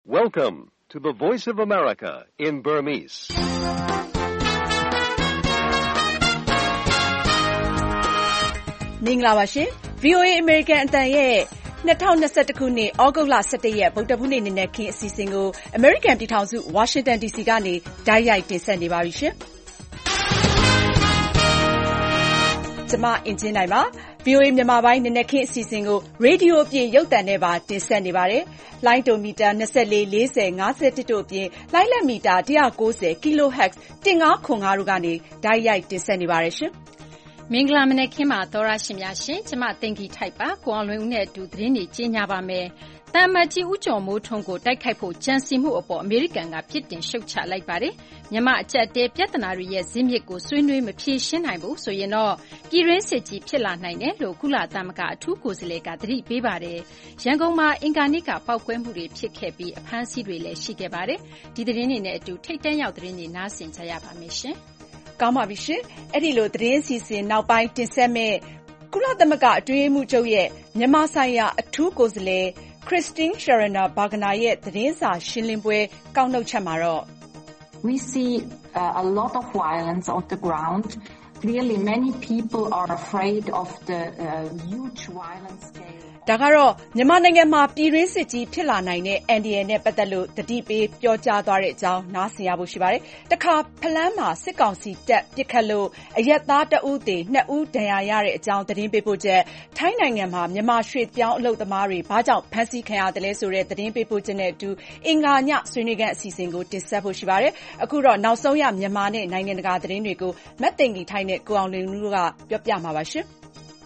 Welcome to the Voice of America in Burmese. ။မင်္ဂလာပါရှင်။ VOA American အသံရဲ့2021ခုနှစ်ဩဂုတ်လ17ရက်ဗုဒ္ဓဟူးနေ့နေ့ခင်းအစီအစဉ်ကို American ပြည်ထောင်စု Washington DC ကနေတိုက်ရိုက်တင်ဆက်နေပါပြီရှင်။ကျွန်မအင်ဂျင်နိုင်ပါ။ VOA မြန်မာပိုင်းနေ့ခင်းအစီအစဉ်ကိုရေဒီယိုအပြင်ရုပ်သံနဲ့ပါတင်ဆက်နေပါတယ်။လိုင်းဒိုမီတာ24 40 51တို့အပြင်လိုင်းလက်မီတာ190 kHz 1505တို့ကနေတိုက်ရိုက်တင်ဆက်နေပါတယ်ရှင်။မင်္ဂလာမနက်ခင်းပါသောရရှင်များရှင်ကျမတင်ကြီးထိုက်ပါကိုအောင်လွင်ဦးနဲ့အတူသတင်းတွေကြီးညာပါမယ်။တမ်မတ်ကြီးဦးကျော်မိုးထွန်းကိုတိုက်ခိုက်ဖို့ကြံစီမှုအပေါ်အမေရိကန်ကပြစ်တင်ရှုတ်ချလိုက်ပါတယ်။မြန်မာအကြက်တဲပြဿနာတွေရဲ့ဇင်းမြစ်ကိုဆွေးနွေးမဖြေရှင်းနိုင်ဘူးဆိုရင်တော့ပြည်တွင်းစစ်ကြီးဖြစ်လာနိုင်တယ်လို့ကုလသမဂ္ဂအထူးကိုယ်စားလှယ်ကသတိပေးပါတယ်။ရန်ကုန်မှာအင်္ဂါနေ့ကပောက်ကွဲမှုတွေဖြစ်ခဲ့ပြီးအဖမ်းအဆီးတွေလည်းရှိခဲ့ပါတယ်။ဒီသတင်းတွေနဲ့အတူထိတ်တန့်ရောက်သတင်းတွေနားဆင်ကြရပါမယ်ရှင်။ကောင်းပါပြီရှင်။အဲ့ဒီလိုသတင်းစီစဉ်နောက်ပိုင်းတင်ဆက်မဲ့ကုလသမဂ္ဂအတွင်းရေးမှူးချုပ်ရဲ့မြန်မာဆိုင်ရာအထူးကိုယ်စားလှယ် Christine Schraner Burgener ရဲ့သတင်းစာရှင်းလင်းပွဲကောက်နှုတ်ချက်မှာတော့ We see a lot of violence on the ground. Clearly many people are afraid of the huge violence scale. ဒါကတော့မြန်မာနိုင်ငံမှာပြည်တွင်းစစ်ကြီးဖြစ်လာနိုင်တဲ့ NDA နဲ့ပတ်သက်လို့တတိပေးပြောကြားသွားတဲ့အကြောင်းနားဆင်ရဖို့ရှိပါတယ်။တခါဖလန်းမှာစစ်ကောင်စီတပ်ပစ်ခတ်လို့အရက်သားတဦးသေ2ဦးဒဏ်ရာရတဲ့အကြောင်းသတင်းပေးပို့ချက်ထိုင်းနိုင်ငံမှာမြန်မာရွှေ့ပြောင်းအလုပ်သမားတွေဘာကြောင့်ဖမ်းဆီးခံရတယ်လဲဆိုတဲ့သတင်းပေးပို့ချက်နဲ့အတူအင်္ဂါညဆွေးနွေးခန်းအစီအစဉ်ကိုတင်ဆက်ဖို့ရှိပါတယ်။အခုတော့နောက်ဆုံးရမြန်မာနဲ့နိုင်ငံတကာသတင်းတွေကိုမတ်သိင်္ဂီထိုင်းနဲ့ကိုအောင်လွင်ဦးတို့ကပြောပြမှာပါရှင်။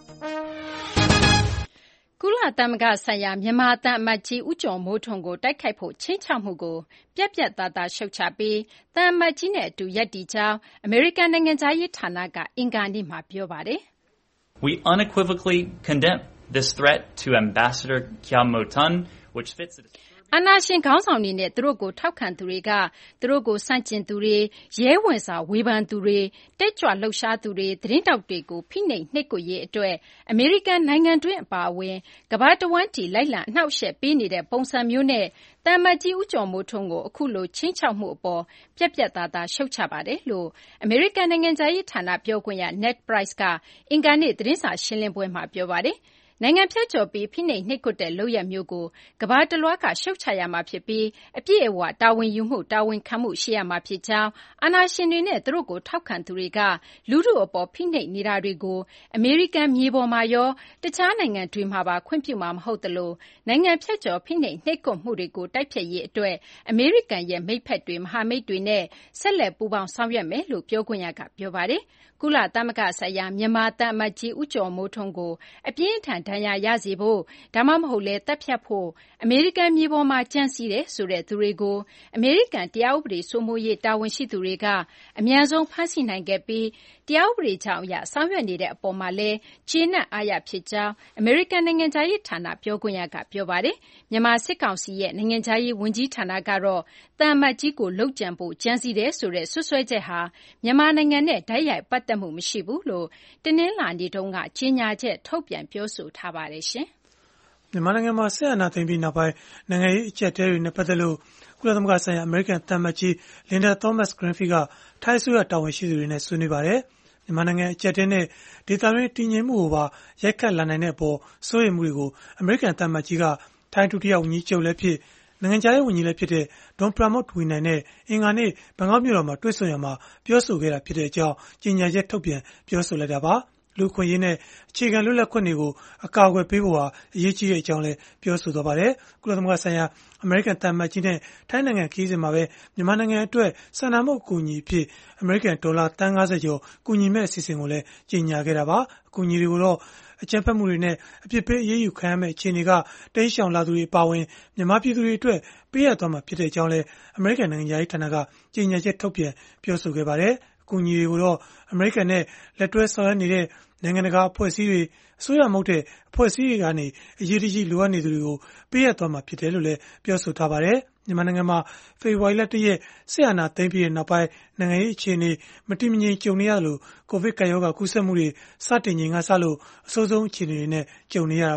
ကုလသမဂ္ဂဆိုင်ရာမြန်မာသံအမတ်ကြီးဦးကျော်မိုးထွန်းကိုတိုက်ခိုက်ဖို့ခြိမ်းခြောက်မှုကိုပြတ်ပြတ်သားသားရှုတ်ချပြီးသံအမတ်ကြီးနဲ့အတူရပ်တည်ကြောင်းအမေရိကန်နိုင်ငံသားရေးဌာနကအင်္ဂါနေ့မှာပြောပါတယ်။ We unequivocally condemn this threat to Ambassador Kyaw Moe Tun, which fits the အာဏာရှင်ခေါင်းဆောင်တွေနဲ့သူတို့ကိုထောက်ခံသူတွေကသူတို့ကိုဆန့်ကျင်သူတွေရဲဝင်စွာဝေဖန်သူတွေတက်ကြွလှုပ်ရှားသူတွေသတင်းတောက်တွေကိုဖိနှိပ်နှိပ်ကွပ်ရေးအတွက်အမေရိကန်နိုင်ငံတွင်းအပါအဝင်ကမ္ဘာတဝန်းတီလိုက်လံအနှောက်အယှက်ပေးနေတဲ့ပုံစံမျိုးနဲ့တမ်မတ်ကြီးဦးကျော်မိုးထွန်းကိုအခုလိုချင်းချောက်မှုအပေါ်ပြက်ပြက်သားသားရှုတ်ချပါတယ်လို့အမေရိကန်နိုင်ငံသားရေးဌာနပြောခွင့်ရ Ned Price ကအင်္ဂါနေ့သတင်းစာရှင်းလင်းပွဲမှာပြောပါတယ်။နိုင်ငံဖြတ်ကျော်ပြီးဖိနှိပ်နှိပ်ကွပ်တဲ့လုပ်ရပ်မျိုးကိုကမ္ဘာတလွှားကရှုတ်ချရမှာဖြစ်ပြီးအပြည့်အဝတာဝန်ယူမှုတာဝန်ခံမှုရှိရမှာဖြစ်ကြောင်းအာဏာရှင်တွေနဲ့သူတို့ကိုထောက်ခံသူတွေကလူထုအပေါ်ဖိနှိပ်နေတာတွေကိုအမေရိကန်မြေပေါ်မှာရောတခြားနိုင်ငံတွေမှာပါခွင့်ပြုမှာမဟုတ်သလိုနိုင်ငံဖြတ်ကျော်ဖိနှိပ်နှိပ်ကွပ်မှုတွေကိုတိုက်ဖျက်ရေးအတွက်အမေရိကန်ရဲ့မိတ်ဖက်တွေမဟာမိတ်တွေနဲ့ဆက်လက်ပူးပေါင်းဆောင်ရွက်မယ်လို့ပြောခွင့်ရကပြောပါတယ်။ကုလသမဂ္ဂဆိုင်ရာမြန်မာသံအမတ်ကြီးဦးကျော်မိုးထွန်းကိုအပြင်းအထန်ဒဏ်ရာရစေဖို့ဒါမှမဟုတ်လဲတပ်ဖြတ်ဖို့အမေရိကန်မြေပေါ်မှာကြံစည်တယ်ဆိုတဲ့သူတွေကိုအမေရိကန်တရားဥပဒေစိုးမိုးရေးတာဝန်ရှိသူတွေကအမြန်ဆုံးဖမ်းဆီးနိုင်ခဲ့ပြီးတရားဥပဒေကြောင်းအရဆောင်ရွက်နေတဲ့အပေါ်မှာလဲကျေနပ်အားရဖြစ်ကြောင်းအမေရိကန်နိုင်ငံသားရေးဌာနပြောခွင့်ရကပြောပါတယ်။မြန်မာစစ်ကောင်စီရဲ့နိုင်ငံသားရေးဝန်ကြီးဌာနကတော့တမ်မတ်ကြီးကိုလှုပ်ကြံဖို့ကြံစည်တယ်ဆိုတဲ့ဆွဆွဲချက်ဟာမြန်မာနိုင်ငံနဲ့ဓာတ်ရိုက်ပတ်သက်မှုမရှိဘူးလို့တင်းနှင်းလာနေတုန်းကကြေညာချက်ထုတ်ပြန်ပြောဆိုထားပါတယ်ရှင်။မြန်မာနိုင်ငံမှာဆက်အာဏာသိမ်းပြီးနောက်ပိုင်းနိုင်ငံရေးအကျပ်အတည်းတွေနဲ့ပတ်သက်လို့ကုလသမဂ္ဂဆိုင်ရာအမေရိကန်သံအမတ်ကြီး Linda Thomas-Greenfield ကထိုင်းအစိုးရတာဝန်ရှိသူတွေနဲ့ဆွေးနွေးပါတယ်။မြန်မာနိုင်ငံအကျပ်အတည်းနဲ့ဒေသတွင်းတည်ငြိမ်မှုကိုပါရိုက်ခတ်လာနိုင်တဲ့အပေါ်စိုးရိမ်မှုတွေကိုအမေရိကန်သံအမတ်ကြီးကထိုင်းဒုတိယဝန်ကြီးချုပ်လည်းဖြစ်နိုင်ငံခြားရေးဝန်ကြီးလည်းဖြစ်တဲ့ Don Pramudwinai နဲ့အင်္ဂါနေ့ဘန်ကောက်မြို့တော်မှာတွေ့ဆုံရမှာပြောဆိုခဲ့တာဖြစ်တဲ့အကြောင်းကြေညာချက်ထုတ်ပြန်ပြောဆိုလိုက်တာပါ။လူ့အခွင့်အရေးနဲ့အခြေခံလွတ်လပ်ခွင့်တွေကိုအကာအကွယ်ပေးဖို့ဟာအရေးကြီးတဲ့အကြောင်းလည်းပြောဆိုသွားပါတယ်။ကုလသမဂ္ဂဆိုင်ရာအမေရိကန်သံအမတ်ကြီးနဲ့ထိုင်းနိုင်ငံခရီးစဉ်မှာပဲမြန်မာနိုင်ငံအတွက်စာနာမှုအကူအညီအဖြစ်အမေရိကန်ဒေါ်လာသန်း50ကျော်ကူညီမဲ့အစီအစဉ်ကိုလည်းကြေညာခဲ့တာပါ။အကူအညီတွေကိုတော့အကြမ်းဖက်မှုတွေနဲ့အပြစ်ပေးအရေးယူခံရမယ့်အခြေအနေကတိမ်းရှောင်လာသူတွေပါဝင်မြန်မာပြည်သူတွေအတွက်ပေးရသွားမှာဖြစ်တဲ့အကြောင်းလည်းအမေရိကန်နိုင်ငံသားဌာနကကြေညာချက်ထုတ်ပြန်ပြောဆိုခဲ့ပါတယ်။အကူအညီတွေကိုတော့အမေရိကန်နဲ့လက်တွဲဆောင်ရွက်နေတဲ့နိုင်ငံတကာအဖွဲ့အစည်းတွေအစိုးရမဟုတ်တဲ့အဖွဲ့အစည်းတွေကနေအရေးကြီးလိုအပ်နေသူတွေကိုပေးရသွားမှာဖြစ်တယ်လို့လည်းပြောဆိုထားပါတယ်။မြန်မာနိုင်ငံမှာဖေဖော်ဝါရီလ1ရက်စစ်အာဏာသိမ်းပြီးတဲ့နောက်ပိုင်းနိုင်ငံရေးအခြေအနေမတည်မငြိမ်ကြုံနေရလို့ကိုဗစ်ကပ်ရောဂါကူးစက်မှုတွေစတင်ချိန်ကစလို့အဆိုးဆုံးအခြေအနေတွေနဲ့ကြုံနေရတာပါ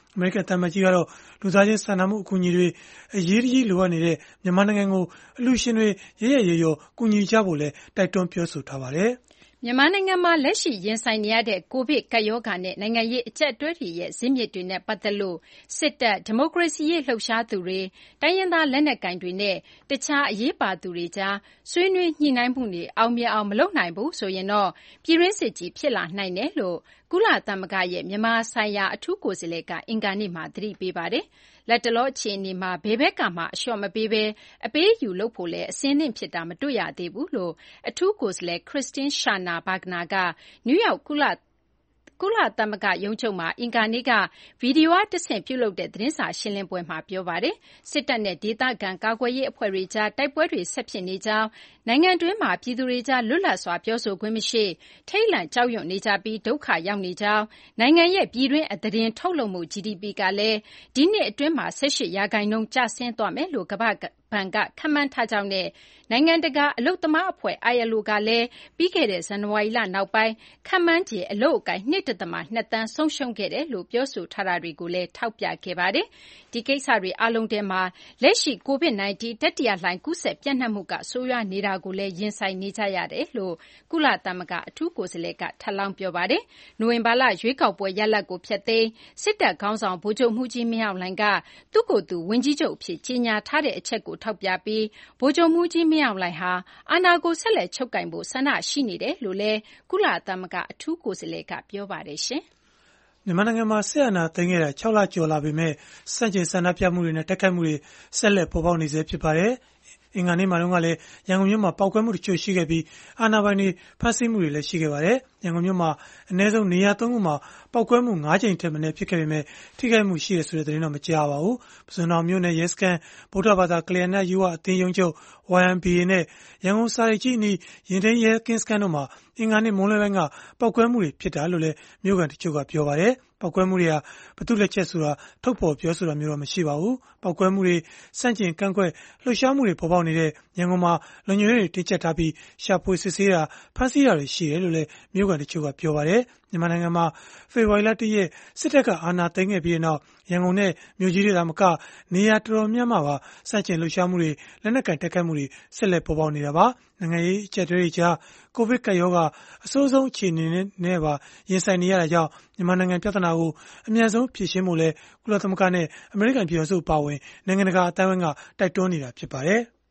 အမေရိကန်သံအမတ်ကြီးကတော့လူသားချင်းစာနာမှုအကူအညီတွေအရေးကြီးလိုအပ်နေတဲ့မြန်မာနိုင်ငံကိုအလှူရှင်တွေရရရရောကူညီကြဖို့လည်းတိုက်တွန်းပြောဆိုထားပါတယ်။မြန်မာနိုင်ငံမှာလက်ရှိရင်ဆိုင်နေရတဲ့ကိုဗစ်ကပ်ရောဂါနဲ့နိုင်ငံရေးအကျပ်အတည်းတွေရဲ့ဇစ်မြစ်တွေနဲ့ပတ်သက်လို့စစ်တပ်ဒီမိုကရေစီရေးလှုပ်ရှားသူတွေတိုင်းရင်းသားလက်နက်ကိုင်တွေနဲ့တခြားအရေးပါသူတွေကြားဆွေးနွေးညှိနှိုင်းမှုတွေအောင်မြင်အောင်မလုပ်နိုင်ဘူးဆိုရင်တော့ပြည်တွင်းစစ်ကြီးဖြစ်လာနိုင်တယ်လို့ကုလသမဂ္ဂရဲ့မြန်မာဆိုင်ရာအထူးကိုယ်စားလှယ်ကအင်္ဂါနေ့မှာသတိပေးပါတယ်။လတ်တလောအခြေအနေမှာဘယ်ဘက်ကမှအလျှော့မပေးဘဲအပေးယူလုပ်ဖို့လည်းအဆင်သင့်ဖြစ်တာမတွေ့ရသေးဘူးလို့အထူးကိုယ်စားလှယ် Christine Schraner Burgener ကနယူးယောက်ကုလသမဂ္ဂရုံးချုပ်မှာအင်္ဂါနေ့ကဗွီဒီယိုအားတဆင့်ပြုလုပ်တဲ့သတင်းစာရှင်းလင်းပွဲမှာပြောပါတယ်။စစ်တပ်နဲ့ဒေသခံကာကွယ်ရေးအဖွဲ့တွေကြားတိုက်ပွဲတွေဆက်ဖြစ်နေကြောင်းနိုင်ငံတွင်းမှာပြည်သူတွေကြားလွတ်လပ်စွာပြောဆိုခွင့်မရှိထိတ်လန့်ကြောက်ရွံ့နေကြပြီးဒုက္ခရောက်နေကြောင်းနိုင်ငံရဲ့ပြည်တွင်းအသားတင်ထုတ်လုပ်မှု GDP ကလည်းဒီနှစ်အတွင်းမှာ18%ကျဆင်းသွားမယ်လို့ကမ္ဘာ့ဘဏ်ကခန့်မှန်းထားကြောင်းနဲ့နိုင်ငံတကာအလုပ်သမားအဖွဲ့ ILO ကလည်းပြီးခဲ့တဲ့ဇန်နဝါရီလနောက်ပိုင်းခန့်မှန်းခြေအလုပ်အကိုင် 2.2 သန်းဆုံးရှုံးခဲ့တယ်လို့ပြောဆိုထားတာတွေကိုလည်းထောက်ပြခဲ့ပါတယ်။ဒီကိစ္စတွေအားလုံးထဲမှာလက်ရှိ COVID-19 တတိယလှိုင်းကူးစက်ပြန့်နှံ့မှုကဆိုးရွားနေတာကိုလည်းရင်ဆိုင်နေကြရတယ်လို့ကုလသမဂ္ဂအထူးကိုယ်စားလှယ်ကထပ်လောင်းပြောပါတယ်။နိုဝင်ဘာလရွေးကောက်ပွဲရလဒ်ကိုဖျက်သိမ်းစစ်တပ်ခေါင်းဆောင်ဗိုလ်ချုပ်မှူးကြီးမင်းအောင်လှိုင်ကသူ့ကိုယ်သူဝန်ကြီးချုပ်အဖြစ်ကြေညာထားတဲ့အချက်ကိုထောက်ပြပြီးဗိုလ်ချုပ်မှူးကြီးမင်းအောင်လှိုင်ဟာအာဏာကိုဆက်လက်ချုပ်ကိုင်ဖို့ဆန္ဒရှိနေတယ်လို့လည်းကုလသမဂ္ဂအထူးကိုယ်စားလှယ်ကပြောပါတယ်ရှင်။မြန်မာနိုင်ငံမှာစစ်အာဏာသိမ်းခဲ့တာ6လကျော်လာပေမဲ့စန့်ကျင်ဆန္ဒပြမှုတွေနဲ့တိုက်ခိုက်မှုတွေဆက်လက်ပေါ်ပေါက်နေဆဲဖြစ်ပါတယ်။အင်္ဂါနေ့မှာတော့လည်းရန်ကုန်မြို့မှာပောက်ကွဲမှုတချို့ရှိခဲ့ပြီးအာဏာပိုင်တွေဖမ်းဆီးမှုတွေလည်းရှိခဲ့ပါတယ်။ရန်ကုန်မြို့မှာအနည်းဆုံးနေရာ3ခုမှာပောက်ကွဲမှု9ကြိမ်ထက်မနည်းဖြစ်ခဲ့ပေမဲ့ထိခိုက်မှုရှိတယ်ဆိုတဲ့သတင်းတော့မကြားပါဘူး။ပုစွန်တောင်မြို့နယ်ရဲစခန်းဗုဒ္ဓဘာသာကလျာဏယူဝအသင်းရုံးချုပ် YMBA နဲ့ရန်ကုန်စာရိတ်ကြီးအနီးရင်ထိန်ရဲကင်းစခန်းတို့မှာအင်္ဂါနေ့မွန်းလွဲပိုင်းကပောက်ကွဲမှုတွေဖြစ်တာလို့လည်းမြို့ကန်တချို့ကပြောပါတယ်။ပောက်ကွဲမှုတွေဟာဘယ်သူလက်ချက်ဆိုတာထုတ်ဖော်ပြောဆိုတာမျိုးတော့မရှိပါဘူး။ပောက်ကွဲမှုတွေစန့်ကျင်ကန့်ကွက်လှုပ်ရှားမှုတွေပေါ်ပေါက်နေတဲ့ရန်ကုန်မှာလုံခြုံရေးတွေတင်းကျပ်ထားပြီးရှာဖွေစစ်ဆေးတာဖမ်းဆီးတာတွေရှိတယ်လို့လည်းမြို့ကန်တချို့ကပြောပါတယ်။မြန်မာနိုင်ငံမှာဖေဖော်ဝါရီလ1ရက်စစ်တပ်ကအာဏာသိမ်းခဲ့ပြီးနောက်ရန်ကုန်နဲ့မြို့ကြီးတွေသာမကနေရာတော်တော်များများမှာစန့်ကျင်လှုပ်ရှားမှုတွေလက်နက်ကင်တိုက်ခိုက်မှုတွေဆက်လက်ပေါ်ပေါက်နေတာပါ။နိုင်ငံရေးအကျပ်အတည်းတွေကြားကိုဗစ်ကပ်ရောဂါအဆိုးဆုံးအခြေအနေနဲ့ပါရင်ဆိုင်နေရတာကြောင့်မြန်မာနိုင်ငံပြဿနာကိုအမြန်ဆုံးဖြေရှင်းဖို့လဲကုလသမဂ္ဂနဲ့အမေရိကန်ပြည်ထောင်စုပါဝင်နိုင်ငံတကာအတိုင်းအဝိုင်းကတိုက်တွန်းနေတာဖြစ်ပါတယ်။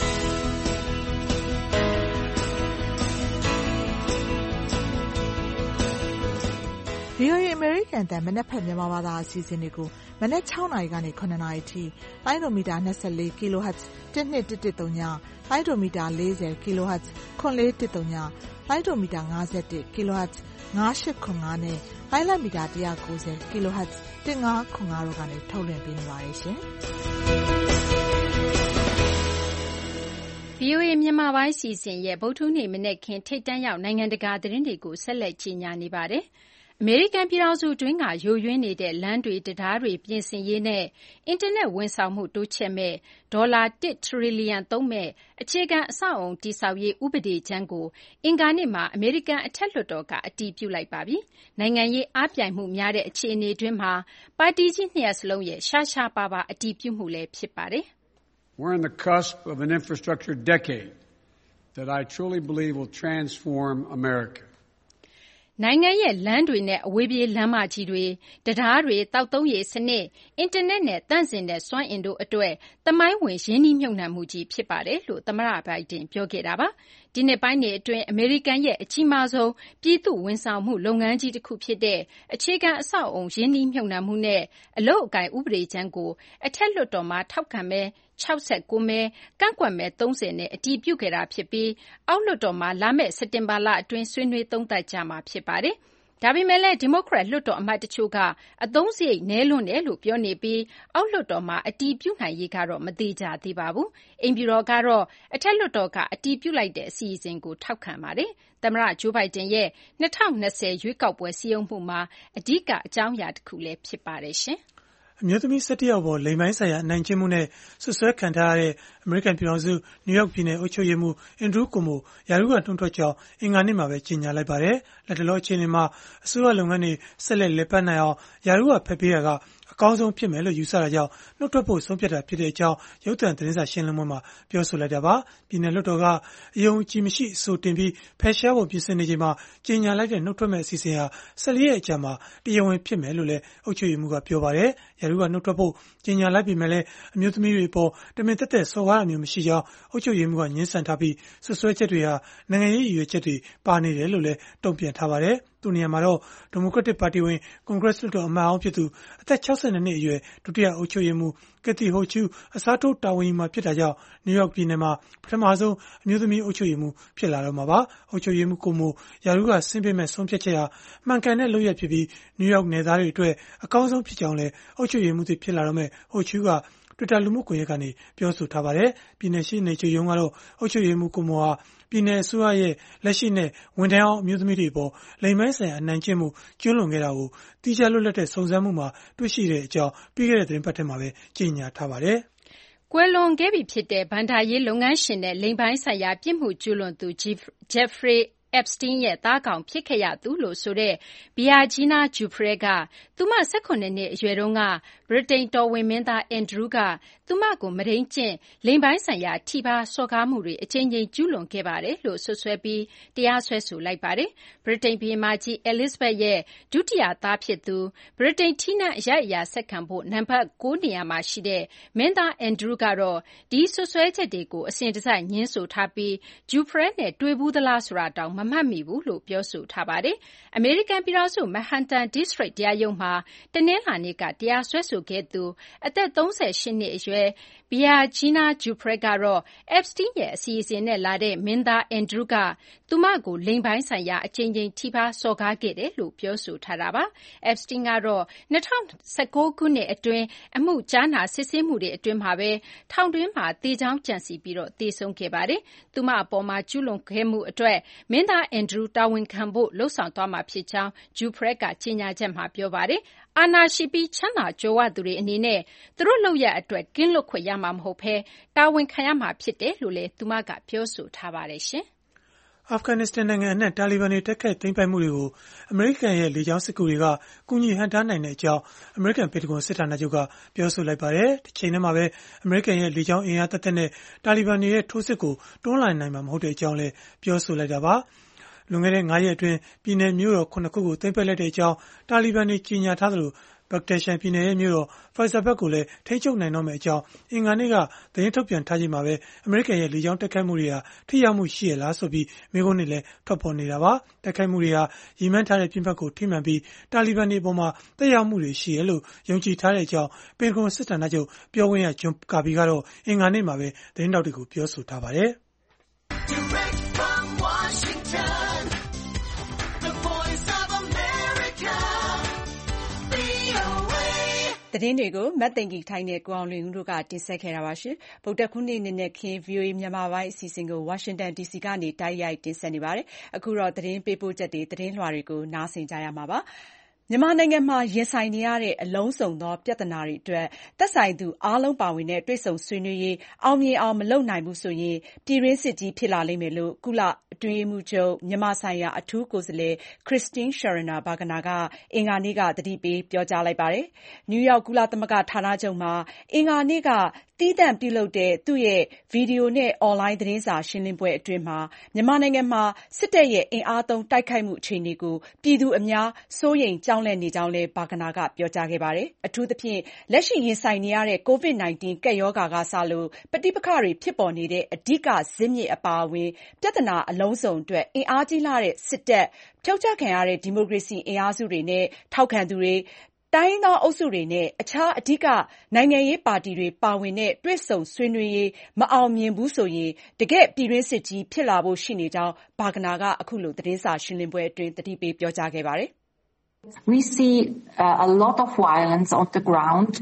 VOA အမေရိကန်အသံမနက်ဖြန်မြန်မာဘာသာအစီအစဉ်တွေကိုမနက်6နာရီကနေ9နာရီထိလိုင်းဒိုမီတာ24 kHz 12113ညလိုင်းဒိုမီတာ40 kHz 9413ညလိုင်းဒိုမီတာ51 kHz 9895နဲ့လိုင်းလမီတာ190 kHz 1505တို့ကနေထုတ်လွှင့်ပေးနေပါတယ်ရှင်။ VOA မြန်မာပိုင်းစီစဉ်ရဲ့ဗုဒ္ဓဟူးနေ့မနက်ခင်းထိပ်တန်းရောက်နိုင်ငံတကာသတင်းတွေကိုဆက်လက်ကြီးညာနေပါတယ်။အမေရိကန်ပြည်ထောင်စုတွင်းကယိုယွင်းနေတဲ့လမ်းတွေတံတားတွေပြင်ဆင်ရေးနဲ့အင်တာနက်ဝန်ဆောင်မှုတိုးချဲ့မဲ့ဒေါ်လာ1 ထရီလီယံသုံးမဲ့အခြေခံအဆောက်အအုံတည်ဆောက်ရေးဥပဒေကြမ်းကိုအင်္ဂါနေ့မှာအမေရိကန်အထက်လွှတ်တော်ကအတည်ပြုလိုက်ပါပြီ။နိုင်ငံရေးအားပြိုင်မှုများတဲ့အခြေအနေတွင်းမှာပါတီကြီး2ရပ်စလုံးရဲ့ရှားရှားပါးပါးအတည်ပြုမှုလည်းဖြစ်ပါတယ်။ We're on the cusp of an infrastructure decade that I truly believe will transform America. နိုင်ငံရဲ့လမ်းတွေနဲ့အဝေးပြေးလမ်းမကြီးတွေတံတားတွေတောက်သုံးရေးစနစ်အင်တာနက်နဲ့သန့်စင်တဲ့စွမ်းအင်တို့အတွက်သမိုင်းဝင်ရင်းနှီးမြှုပ်နှံမှုကြီးဖြစ်ပါတယ်လို့သမ္မတဘိုင်ဒန်ပြောခဲ့တာပါဒီနှစ်ပိုင်းတွေအတွင်းအမေရိကန်ရဲ့အကြီးမားဆုံးပြည်သူ့ဝန်ဆောင်မှုလုပ်ငန်းကြီးတစ်ခုဖြစ်တဲ့အခြေခံအဆောက်အုံရင်းနှီးမြှုပ်နှံမှုနဲ့အလုပ်အကိုင်ဥပဒေကြမ်းကိုအထက်လွှတ်တော်မှာထောက်ခံမဲ69မဲကန့်ကွက်မဲ30နဲ့အတည်ပြုခဲ့တာဖြစ်ပြီးအောက်လွှတ်တော်မှာလာမယ့်စက်တင်ဘာလအတွင်းဆွေးနွေးသုံးသပ်ကြမှာဖြစ်ပါတယ်။ဒါပေမဲ့လည်းဒီမိုကရက်လွှတ်တော်အမတ်တချို့ကအသုံးစရိတ်နည်းလွန်းတယ်လို့ပြောနေပြီးအောက်လွှတ်တော်မှာအတည်ပြုနိုင်ရေးကတော့မသေချာသေးပါဘူး။အိမ်ဖြူတော်ကတော့အထက်လွှတ်တော်ကအတည်ပြုလိုက်တဲ့အစီအစဉ်ကိုထောက်ခံပါတယ်။သမ္မတဂျိုးဘိုင်ဒန်ရဲ့2020ရွေးကောက်ပွဲစည်းရုံးမှုမှာအဓိကအကြောင်းအရာတစ်ခုလည်းဖြစ်ပါတယ်ရှင်။အမျိုးသမီး17ယောက်ပေါ်လိင်ပိုင်းဆိုင်ရာအနိုင်ကျင့်မှုနဲ့ဆွဆွဲခံထားရတဲ့အမေရိကန်ပြည်ထောင်စုနယူးယောက်ပြည်နယ်အုပ်ချုပ်ရေးမှူးအင်ဒရူးကိုမိုရာထူးကနှုတ်ထွက်ကြောင်းအင်္ဂါနေ့မှာပဲကြေညာလိုက်ပါတယ်။လက်တလောအခြေအနေမှာအစိုးရလုပ်ငန်းတွေဆက်လက်လည်ပတ်နိုင်အောင်ရာထူးကဖယ်ပေးတာကကောင်းဆုံးဖြစ်မယ်လို့ယူဆတာကြောင့်နှုတ်ထွက်ဖို့ဆုံးဖြတ်တာဖြစ်တဲ့အကြောင်းရုပ်သံသတင်းစာရှင်းလင်းပွဲမှာပြောဆိုလိုက်တာပါ။ပြည်နယ်လွှတ်တော်ကအယုံကြည်မရှိအဆိုတင်ပြီးဖယ်ရှားဖို့ပြင်ဆင်နေချိန်မှာကြေညာလိုက်တဲ့နှုတ်ထွက်မဲ့အစီအစဉ်ဟာ14ရက်အကြာမှာတရားဝင်ဖြစ်မယ်လို့လည်းအုပ်ချုပ်ရေးမှူးကပြောပါတယ်။ရာထူးကနှုတ်ထွက်ဖို့ကြေညာလိုက်ပြီမဲ့လည်းအမျိုးသမီးတွေအပေါ်တမင်သက်သက်စော်ကားတာမျိုးမရှိကြောင်းအုပ်ချုပ်ရေးမှူးကငြင်းဆန်ထားပြီးဆွဆွဲချက်တွေဟာနိုင်ငံရေးရည်ရွယ်ချက်တွေပါနေတယ်လို့လည်းတုံ့ပြန်ထားပါတယ်။သူနေရာမှာတော့ဒီမိုကရက်တစ်ပါတီဝင်ကွန်ဂရက်လွှတ်တော်အမတ်အောင်ဖြစ်သူအသက်62နှစ်အရွယ်ဒုတိယအုပ်ချုပ်ရေးမှူးကက်သီဟိုချူအစားထိုးတာဝန်ယူမှာဖြစ်တာကြောင့်နယူးယောက်ပြည်နယ်မှာပထမဆုံးအမျိုးသမီးအုပ်ချုပ်ရေးမှူးဖြစ်လာတော့မှာပါ။အုပ်ချုပ်ရေးမှူးကိုမိုရာထူးကဆင်းပေးမဲ့ဆုံးဖြတ်ချက်ဟာမှန်ကန်တဲ့လုပ်ရဖြစ်ပြီးနယူးယောက်နယ်သားတွေအတွက်အကောင်းဆုံးဖြစ်ကြောင်းလည်းအုပ်ချုပ်ရေးမှူးဖြစ်လာတော့မဲ့ဟိုချူကTwitter လူမှုကွန်ရက်ကနေပြောဆိုထားပါတယ်။ပြည်နယ်ရှိနေချုပ်ရုံးကတော့အုပ်ချုပ်ရေးမှူးကိုမိုဟာပြည်နယ်အစိုးရရဲ့လက်ရှိနဲ့ဝန်ထမ်းအောင်အမျိုးသမီးတွေပေါ်လိင်ပိုင်းဆိုင်ရာအနိုင်ကျင့်မှုကျွလွန်ခဲ့တာကိုတိကျလွတ်လပ်တဲ့စုံစမ်းမှုမှာတွေ့ရှိတဲ့အကြောင်းပြီးခဲ့တဲ့သတင်းပတ်ထဲမှာပဲကြေညာထားပါတယ်။ကွယ်လွန်ခဲ့ပြီဖြစ်တဲ့ဘဏ္ဍာရေးလုပ်ငန်းရှင်နဲ့လိင်ပိုင်းဆိုင်ရာပြစ်မှုကျူးလွန်သူ Jeffrey Epstein ရဲ့သားကောင်ဖြစ်ခဲ့ရသူလို့ဆိုတဲ့ Biagina Giuffre ကသူမ18နှစ်အရွယ်တုန်းကဗြိတိန်တော်ဝင်မင်းသား Andrew ကသူမကိုမုဒိန်းကျင့်လိင်ပိုင်းဆိုင်ရာထိပါးစော်ကားမှုတွေအကြိမ်ကြိမ်ကျူးလွန်ခဲ့ပါတယ်လို့စွပ်စွဲပြီးတရားစွဲဆိုလိုက်ပါတယ်။ဗြိတိန်ဘုရင်မကြီး Elizabeth ရဲ့ဒုတိယသားဖြစ်သူဗြိတိန်ထီးနန်းအရိုက်အရာဆက်ခံဖို့နံပါတ်9နေရာမှာရှိတဲ့မင်းသား Andrew ကတော့ဒီစွပ်စွဲချက်တွေကိုအစဉ်တစိုက်ငြင်းဆိုထားပြီး Giuffre နဲ့တွေ့ဘူးသလားဆိုတာတောင်မမှတ်မိဘူးလို့ပြောဆိုထားပါတယ်။အမေရိကန်ပြည်ထောင်စု Manhattan District တရားရုံးမှာတနင်္လာနေ့ကတရားစွဲဆိုခဲ့သူအသက်38နှစ်အရွယ်Biagina Giuffre ကတော့ Epstein ရဲ့အစီအစဉ်နဲ့လာတဲ့မင်းသား Andrew ကသူမကိုလိင်ပိုင်းဆိုင်ရာအကြိမ်ကြိမ်ထိပါးစော်ကားခဲ့တယ်လို့ပြောဆိုထားတာပါ။ Epstein ကတော့2019ခုနှစ်အတွင်းအမှုကြားနာစစ်ဆေးမှုတွေအတွင်းမှာပဲထောင်တွင်းမှာသေကြောင်းကြံစည်ပြီးသေဆုံးခဲ့ပါတယ်။သူမအပေါ်မှာကျူးလွန်ခဲ့မှုအတွက်မင်းသား Andrew တာဝန်ခံဖို့လုပ်ဆောင်သွားမှာဖြစ်ကြောင်း Giuffre ကကြေညာချက်မှာပြောပါတယ်။အာဏာရှိပြီးချမ်းသာကြွယ်ဝသူတွေအနေနဲ့သူတို့လုပ်ရပ်အတွက်ကင်းလွတ်ခွင့်ရမှာမဟုတ်ဘဲတာဝန်ခံရမှာဖြစ်တယ်လို့လည်းသူမကပြောဆိုထားပါတယ်။အာဖဂန်နစ္စတန်နိုင်ငံအနှံ့တာလီဘန်တွေတိုက်ခိုက်သိမ်းပိုက်မှုတွေကိုအမေရိကန်ရဲ့လေကြောင်းစစ်ကူတွေကကူညီဟန့်တားနိုင်တဲ့အကြောင်းအမေရိကန်ပြည်ထောင်စုစစ်ဌာနချုပ်ကပြောဆိုလိုက်ပါတယ်။ဒီချိန်ထဲမှာပဲအမေရိကန်ရဲ့လေကြောင်းအင်အားသက်သက်နဲ့တာလီဘန်တွေရဲ့ထိုးစစ်ကိုတွန်းလှန်နိုင်မှာမဟုတ်တဲ့အကြောင်းလည်းပြောဆိုလိုက်တာပါ။လွန်ခဲ့တဲ့9ရက်အတွင်းပြည်နယ်မြို့တော်9ခုကိုသိမ်းပိုက်လိုက်တဲ့အကြောင်းတာလီဘန်တွေကြေညာထားသလိုဘဂ္ဂဒက်ရှန်ပြည်နယ်ရဲ့မြို့တော်ဖိုက်ဆာဘတ်ကိုလည်းထိန်းချုပ်နိုင်တော့မယ့်အကြောင်းအင်္ဂါနေ့ကသတင်းထုတ်ပြန်ထားချိန်မှာပဲအမေရိကန်ရဲ့လေကြောင်းတိုက်ခိုက်မှုတွေဟာထိရောက်မှုရှိရလားဆိုပြီးမေးခွန်းတွေလည်းထွက်ပေါ်နေတာပါတိုက်ခိုက်မှုတွေဟာရည်မှန်းထားတဲ့ပြစ်မှတ်ကိုထိမှန်ပြီးတာလီဘန်တွေပေါ်မှာသက်ရောက်မှုတွေရှိရလို့ယုံကြည်ထားတဲ့အကြောင်းပင်တဂွန်စစ်ဌာနချုပ်ပြောခွင့်ရဂျွန်ကာဘီကတော့အင်္ဂါနေ့မှာပဲသတင်းတောက်တွေကိုပြောဆိုထားပါတယ်သတင်းတွေကိုမတ်သိင်္ဂီထိုင်းနဲ့ကိုအောင်လွင်ဦးတို့ကတင်ဆက်ခဲ့တာပါ။ဗုဒ္ဓခုနေ့နေ့နဲ့ခင် VOA မြန်မာပိုင်းအစီအစဉ်ကိုဝါရှင်တန် DC ကနေတိုက်ရိုက်တင်ဆက်နေပါတယ်။အခုတော့သတင်းပေးပို့ချက်တွေသတင်းလွှာတွေကိုနားဆင်ကြရမှာပါ။မြန်မာနိုင်ငံမှာရင်ဆိုင်နေရတဲ့အလုံးစုံသောပြဿနာတွေအတွက်သက်ဆိုင်သူအားလုံးပါဝင်တဲ့တွေ့ဆုံဆွေးနွေးရေးအောင်မြင်အောင်မလုပ်နိုင်ဘူးဆိုရင်ပြည်တွင်းစစ်ကြီးဖြစ်လာလိမ့်မယ်လို့ကုလအတွင်းရေးမှူးချုပ်မြန်မာဆိုင်ရာအထူးကိုယ်စားလှယ် Christine Schraner Burgener ကအင်္ဂါနေ့ကသတိပေးပြောကြားလိုက်ပါတယ်။နယူးယောက်ကုလသမဂ္ဂဌာနချုပ်မှာအင်္ဂါနေ့ကသီးသန့်ပြုလုပ်တဲ့သူ့ရဲ့ဗီဒီယိုနဲ့အွန်လိုင်းသတင်းစာရှင်းလင်းပွဲအတွင်းမှာမြန်မာနိုင်ငံမှာစစ်တပ်ရဲ့အင်အားသုံးတိုက်ခိုက်မှုအခြေအနေကိုပြည်သူအများစိုးရိမ်ကြောက်လန့်နေကြောင်းလည်းဘာကနာကပြောကြားခဲ့ပါတယ်။အထူးသဖြင့်လက်ရှိရင်ဆိုင်နေရတဲ့ COVID-19 ကပ်ရောဂါကစလို့ပဋိပက္ခတွေဖြစ်ပေါ်နေတဲ့အဓိကဇစ်မြစ်အပါအဝင်ပြဿနာအလုံးစုံအတွက်အင်အားကြီးလာတဲ့စစ်တပ်ဖြုတ်ချခံရတဲ့ဒီမိုကရေစီအင်အားစုတွေနဲ့ထောက်ခံသူတွေတိုင်းရင်းသားအုပ်စုတွေနဲ့အခြားအဓိကနိုင်ငံရေးပါတီတွေပါဝင်တဲ့တွေ့ဆုံဆွေးနွေးရေးမအောင်မြင်ဘူးဆိုရင်တကယ့်ပြည်တွင်းစစ်ကြီးဖြစ်လာဖို့ရှိနေကြောင်းဘာကနာကအခုလိုသတင်းစာရှင်းလင်းပွဲအတွင်းသတိပေးပြောကြားခဲ့ပါတယ် We see a lot of violence on the ground.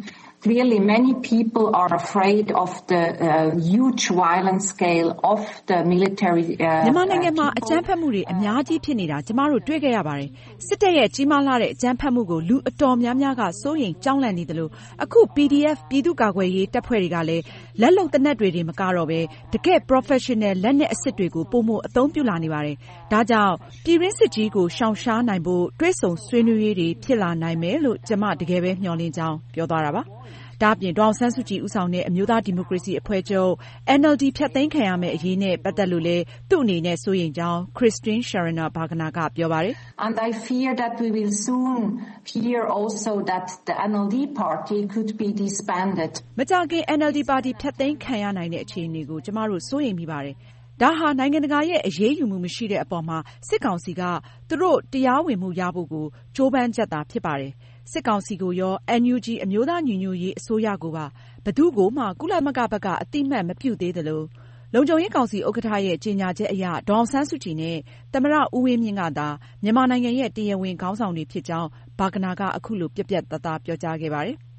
Clearly, many people are afraid of the huge violent scale of the military. မြန်မာနိုင်ငံမှာအကြမ်းဖက်မှုတွေအများကြီးဖြစ်နေတာကျမတို့တွေ့ခဲ့ရပါတယ်။စစ်တပ်ရဲ့ကြီးမားလာတဲ့အကြမ်းဖက်မှုကိုလူအတော်များများကစိုးရိမ်ကြောက်လန့်နေတယ်လို့အခု PDF ပြည်သူ့ကာကွယ်ရေးတပ်ဖွဲ့တွေကလည်းလက်လုံတနက်တွေမကတော့ပဲတကယ် professional လက်နက်အစစ်တွေကိုပုံမှုအသုံးပြုလာနေပါတယ်။ဒါကြောင့်ပြည်ရင်းစစ်ကြီးကိုရှောင်ရှားနိုင်ဖို့တွဲဆုံဆွေးနွေးရေးတွေဖြစ်လာနိုင်မယ်လို့ကျမတကယ်ပဲမျှော်လင့်ကြောင်းပြောသွားတာပါ။ဒါ့အပြင်ဒေါ်အောင်ဆန်းစုကြည်ဦးဆောင်တဲ့အမျိုးသားဒီမိုကရေစီအဖွဲ့ချုပ် NLD ဖျက်သိမ်းခံရမယ့်အရေးနဲ့ပတ်သက်လို့လည်းသူ့အနေနဲ့စိုးရိမ်ကြောင်း Christine Schraner Burgener ကပြောပါတယ်။ And I fear that we will soon hear also that the NLD party could be disbanded. မကြာခင် NLD ပါတီဖျက်သိမ်းခံရနိုင်တဲ့အခြေအနေကိုကျမတို့စိုးရိမ်မိပါတယ်။ဒါဟာနိုင်ငံတကာရဲ့အရေးယူမှုမရှိတဲ့အပေါ်မှာစစ်ကောင်စီကသူတို့တရားဝင်မှုရဖို့ကိုကြိုးပမ်းချက်သာဖြစ်ပါတယ်။စစ်ကောင်စီကိုရော NUG အမျိုးသားညီညွတ်ရေးအစိုးရကိုပါဘယ်သူကိုမှကုလသမဂ္ဂဘက်ကအတိမတ်မပြုသေးသလိုလုံခြုံရေးကောင်စီဥက္ကဋ္ဌရဲ့ကြေညာချက်အရဒေါ်အောင်ဆန်းစုကြည်နဲ့သမ္မတဦးဝင်းမြင့်ကသာမြန်မာနိုင်ငံရဲ့တရားဝင်ခေါင်းဆောင်တွေဖြစ်ကြောင်းဘာဂနာကအခုလိုပြတ်ပြတ်သားသားပြောကြားခဲ့ပါတယ်။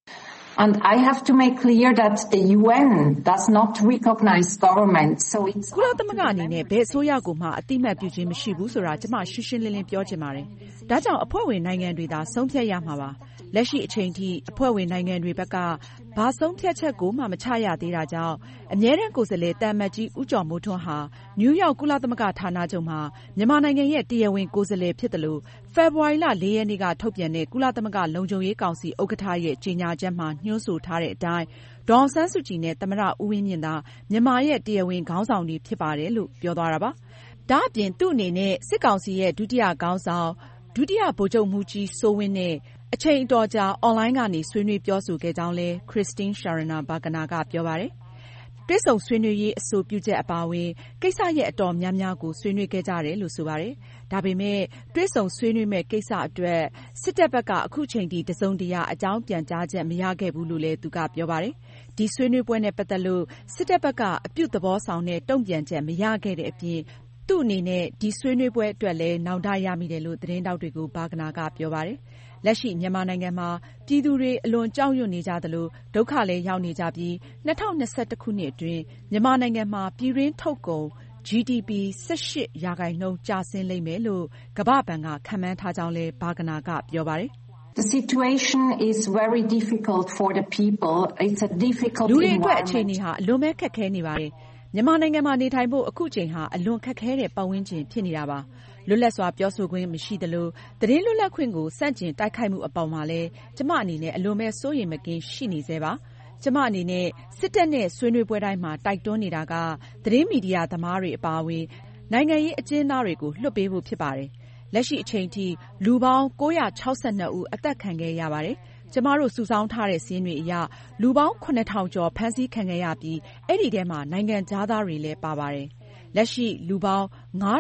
And I have to make clear that the UN does not recognize government, so it's ကုလသမဂ္ဂအနေနဲ့ဘယ်အစိုးရကိုမှအတိမတ်ပြုခြင်းမရှိဘူးဆိုတာကျမရှင်းရှင်းလင်းလင်းပြောချင်ပါတယ်။ဒါကြောင့်အဖွဲ့ဝင်နိုင်ငံတွေသာဆုံးဖြတ်ရမှာပါ။လက်ရှိအချိန်ထိအဖွဲ့ဝင်နိုင်ငံတွေဘက်ကဘာဆုံးဖြတ်ချက်ကိုမှမချရသေးတာကြောင့်အမြဲတမ်းကိုယ်စားလှယ်တမ္မတ်ကြီးဦးကျော်မိုးထွန်းဟာနယူးယောက်ကုလသမဂ္ဂဌာနချုပ်မှာမြန်မာနိုင်ငံရဲ့တရားဝင်ကိုယ်စားလှယ်ဖြစ်တယ်လို့ဖေဖော်ဝါရီလ 4 ရက်နေ့ကထုတ်ပြန်တဲ့ကုလသမဂ္ဂလုံခြုံရေးကောင်စီဥက္ကဋ္ဌရဲ့ကြေညာချက်မှာညွှန်းဆိုထားတဲ့အတိုင်းဒေါ်အောင်ဆန်းစုကြည်နဲ့သမ္မတဦးဝင်းမြင့်သာမြန်မာရဲ့တရားဝင်ခေါင်းဆောင်တွေဖြစ်ပါတယ်လို့ပြောသွားတာပါ။ဒါ့အပြင်သူ့အနေနဲ့စစ်ကောင်စီရဲ့ဒုတိယခေါင်းဆောင်ဒုတိယဗိုလ်ချုပ်မှူးကြီးစိုးဝင်းနဲ့အချိန်အတော်ကြာအွန်လိုင်းကနေဆွေးနွေးပြောဆိုခဲ့ကြောင်းလဲ Christine Schraner Burgener ကပြောပါတယ်။တွဲဆုံဆွေးနွေးရေးအဆိုပြုချက်အပါအဝင်ကိစ္စရဲ့အတော်များများကိုဆွေးနွေးခဲ့ကြတယ်လို့ဆိုပါတယ်။ဒါပေမဲ့တွဲဆုံဆွေးနွေးမဲ့ကိစ္စအတွက်စစ်တပ်ဘက်ကအခုချိန်ထိတစုံတရာအကြောင်းပြန်ကြားချက်မရခဲ့ဘူးလို့လည်းသူကပြောပါတယ်။ဒီဆွေးနွေးပွဲနဲ့ပတ်သက်လို့စစ်တပ်ဘက်ကအပြုသဘောဆောင်တဲ့တုံ့ပြန်ချက်မရခဲ့တဲ့အပြင်သူ့အနေနဲ့ဒီဆွေးနွေးပွဲအတွက်လည်းနောင်တရမိတယ်လို့သတင်းတောက်တွေကိုဘာဂနာကပြောပါတယ်။လက်ရှိမြန်မာနိုင်ငံမှာပြည်သူတွေအလွန်ကြောက်ရွံ့နေကြသလိုဒုက္ခလည်းရောက်နေကြပြီး2021ခုနှစ်အတွင်းမြန်မာနိုင်ငံမှာပြည်တွင်းထုတ်ကုန် GDP 18% ကျဆင်းလိမ့်မယ်လို့ကမ္ဘာ့ဘဏ်ကခန့်မှန်းထားကြောင်းလည်းဘာဂနာကပြောပါတယ်။ The situation is very difficult for the people. It's a difficult လူတွေအတွက်အခြေအနေဟာအလွန်ပဲခက်ခဲနေပါတယ်။မြန်မာနိုင်ငံမှာနေထိုင်ဖို့အခုချိန်ဟာအလွန်ခက်ခဲတဲ့ပတ်ဝန်းကျင်ဖြစ်နေတာပါ။လွတ်လပ်စွာပြောဆိုခွင့်မရှိသလိုသတင်းလွတ်လပ်ခွင့်ကိုစန့်ကျင်တိုက်ခိုက်မှုအပေါ်မှာလည်းကျမအနေနဲ့အလွန်ပဲစိုးရိမ်မကင်းရှိနေသေးပါ။ကျမအနေနဲ့စစ်တပ်နဲ့ဆွေးနွေးပွဲတိုင်းမှာတိုက်တွန်းနေတာကသတင်းမီဒီယာသမားတွေအပါအဝင်နိုင်ငံရေးအကျဉ်းသားတွေကိုလွှတ်ပေးဖို့ဖြစ်ပါတယ်။လက်ရှိအချိန်ထိလူပေါင်း962ဦးအသက်ခံခဲ့ရပါတယ်။ကျမတို့စုဆောင်းထားတဲ့စာရင်းတွေအရလူပေါင်း9000ကျော်ဖမ်းဆီးခံခဲ့ရပြီးအဲ့ဒီထဲမှာနိုင်ငံခြားသားတွေလည်းပါပါတယ်။လက်ရှိလူပေါင်း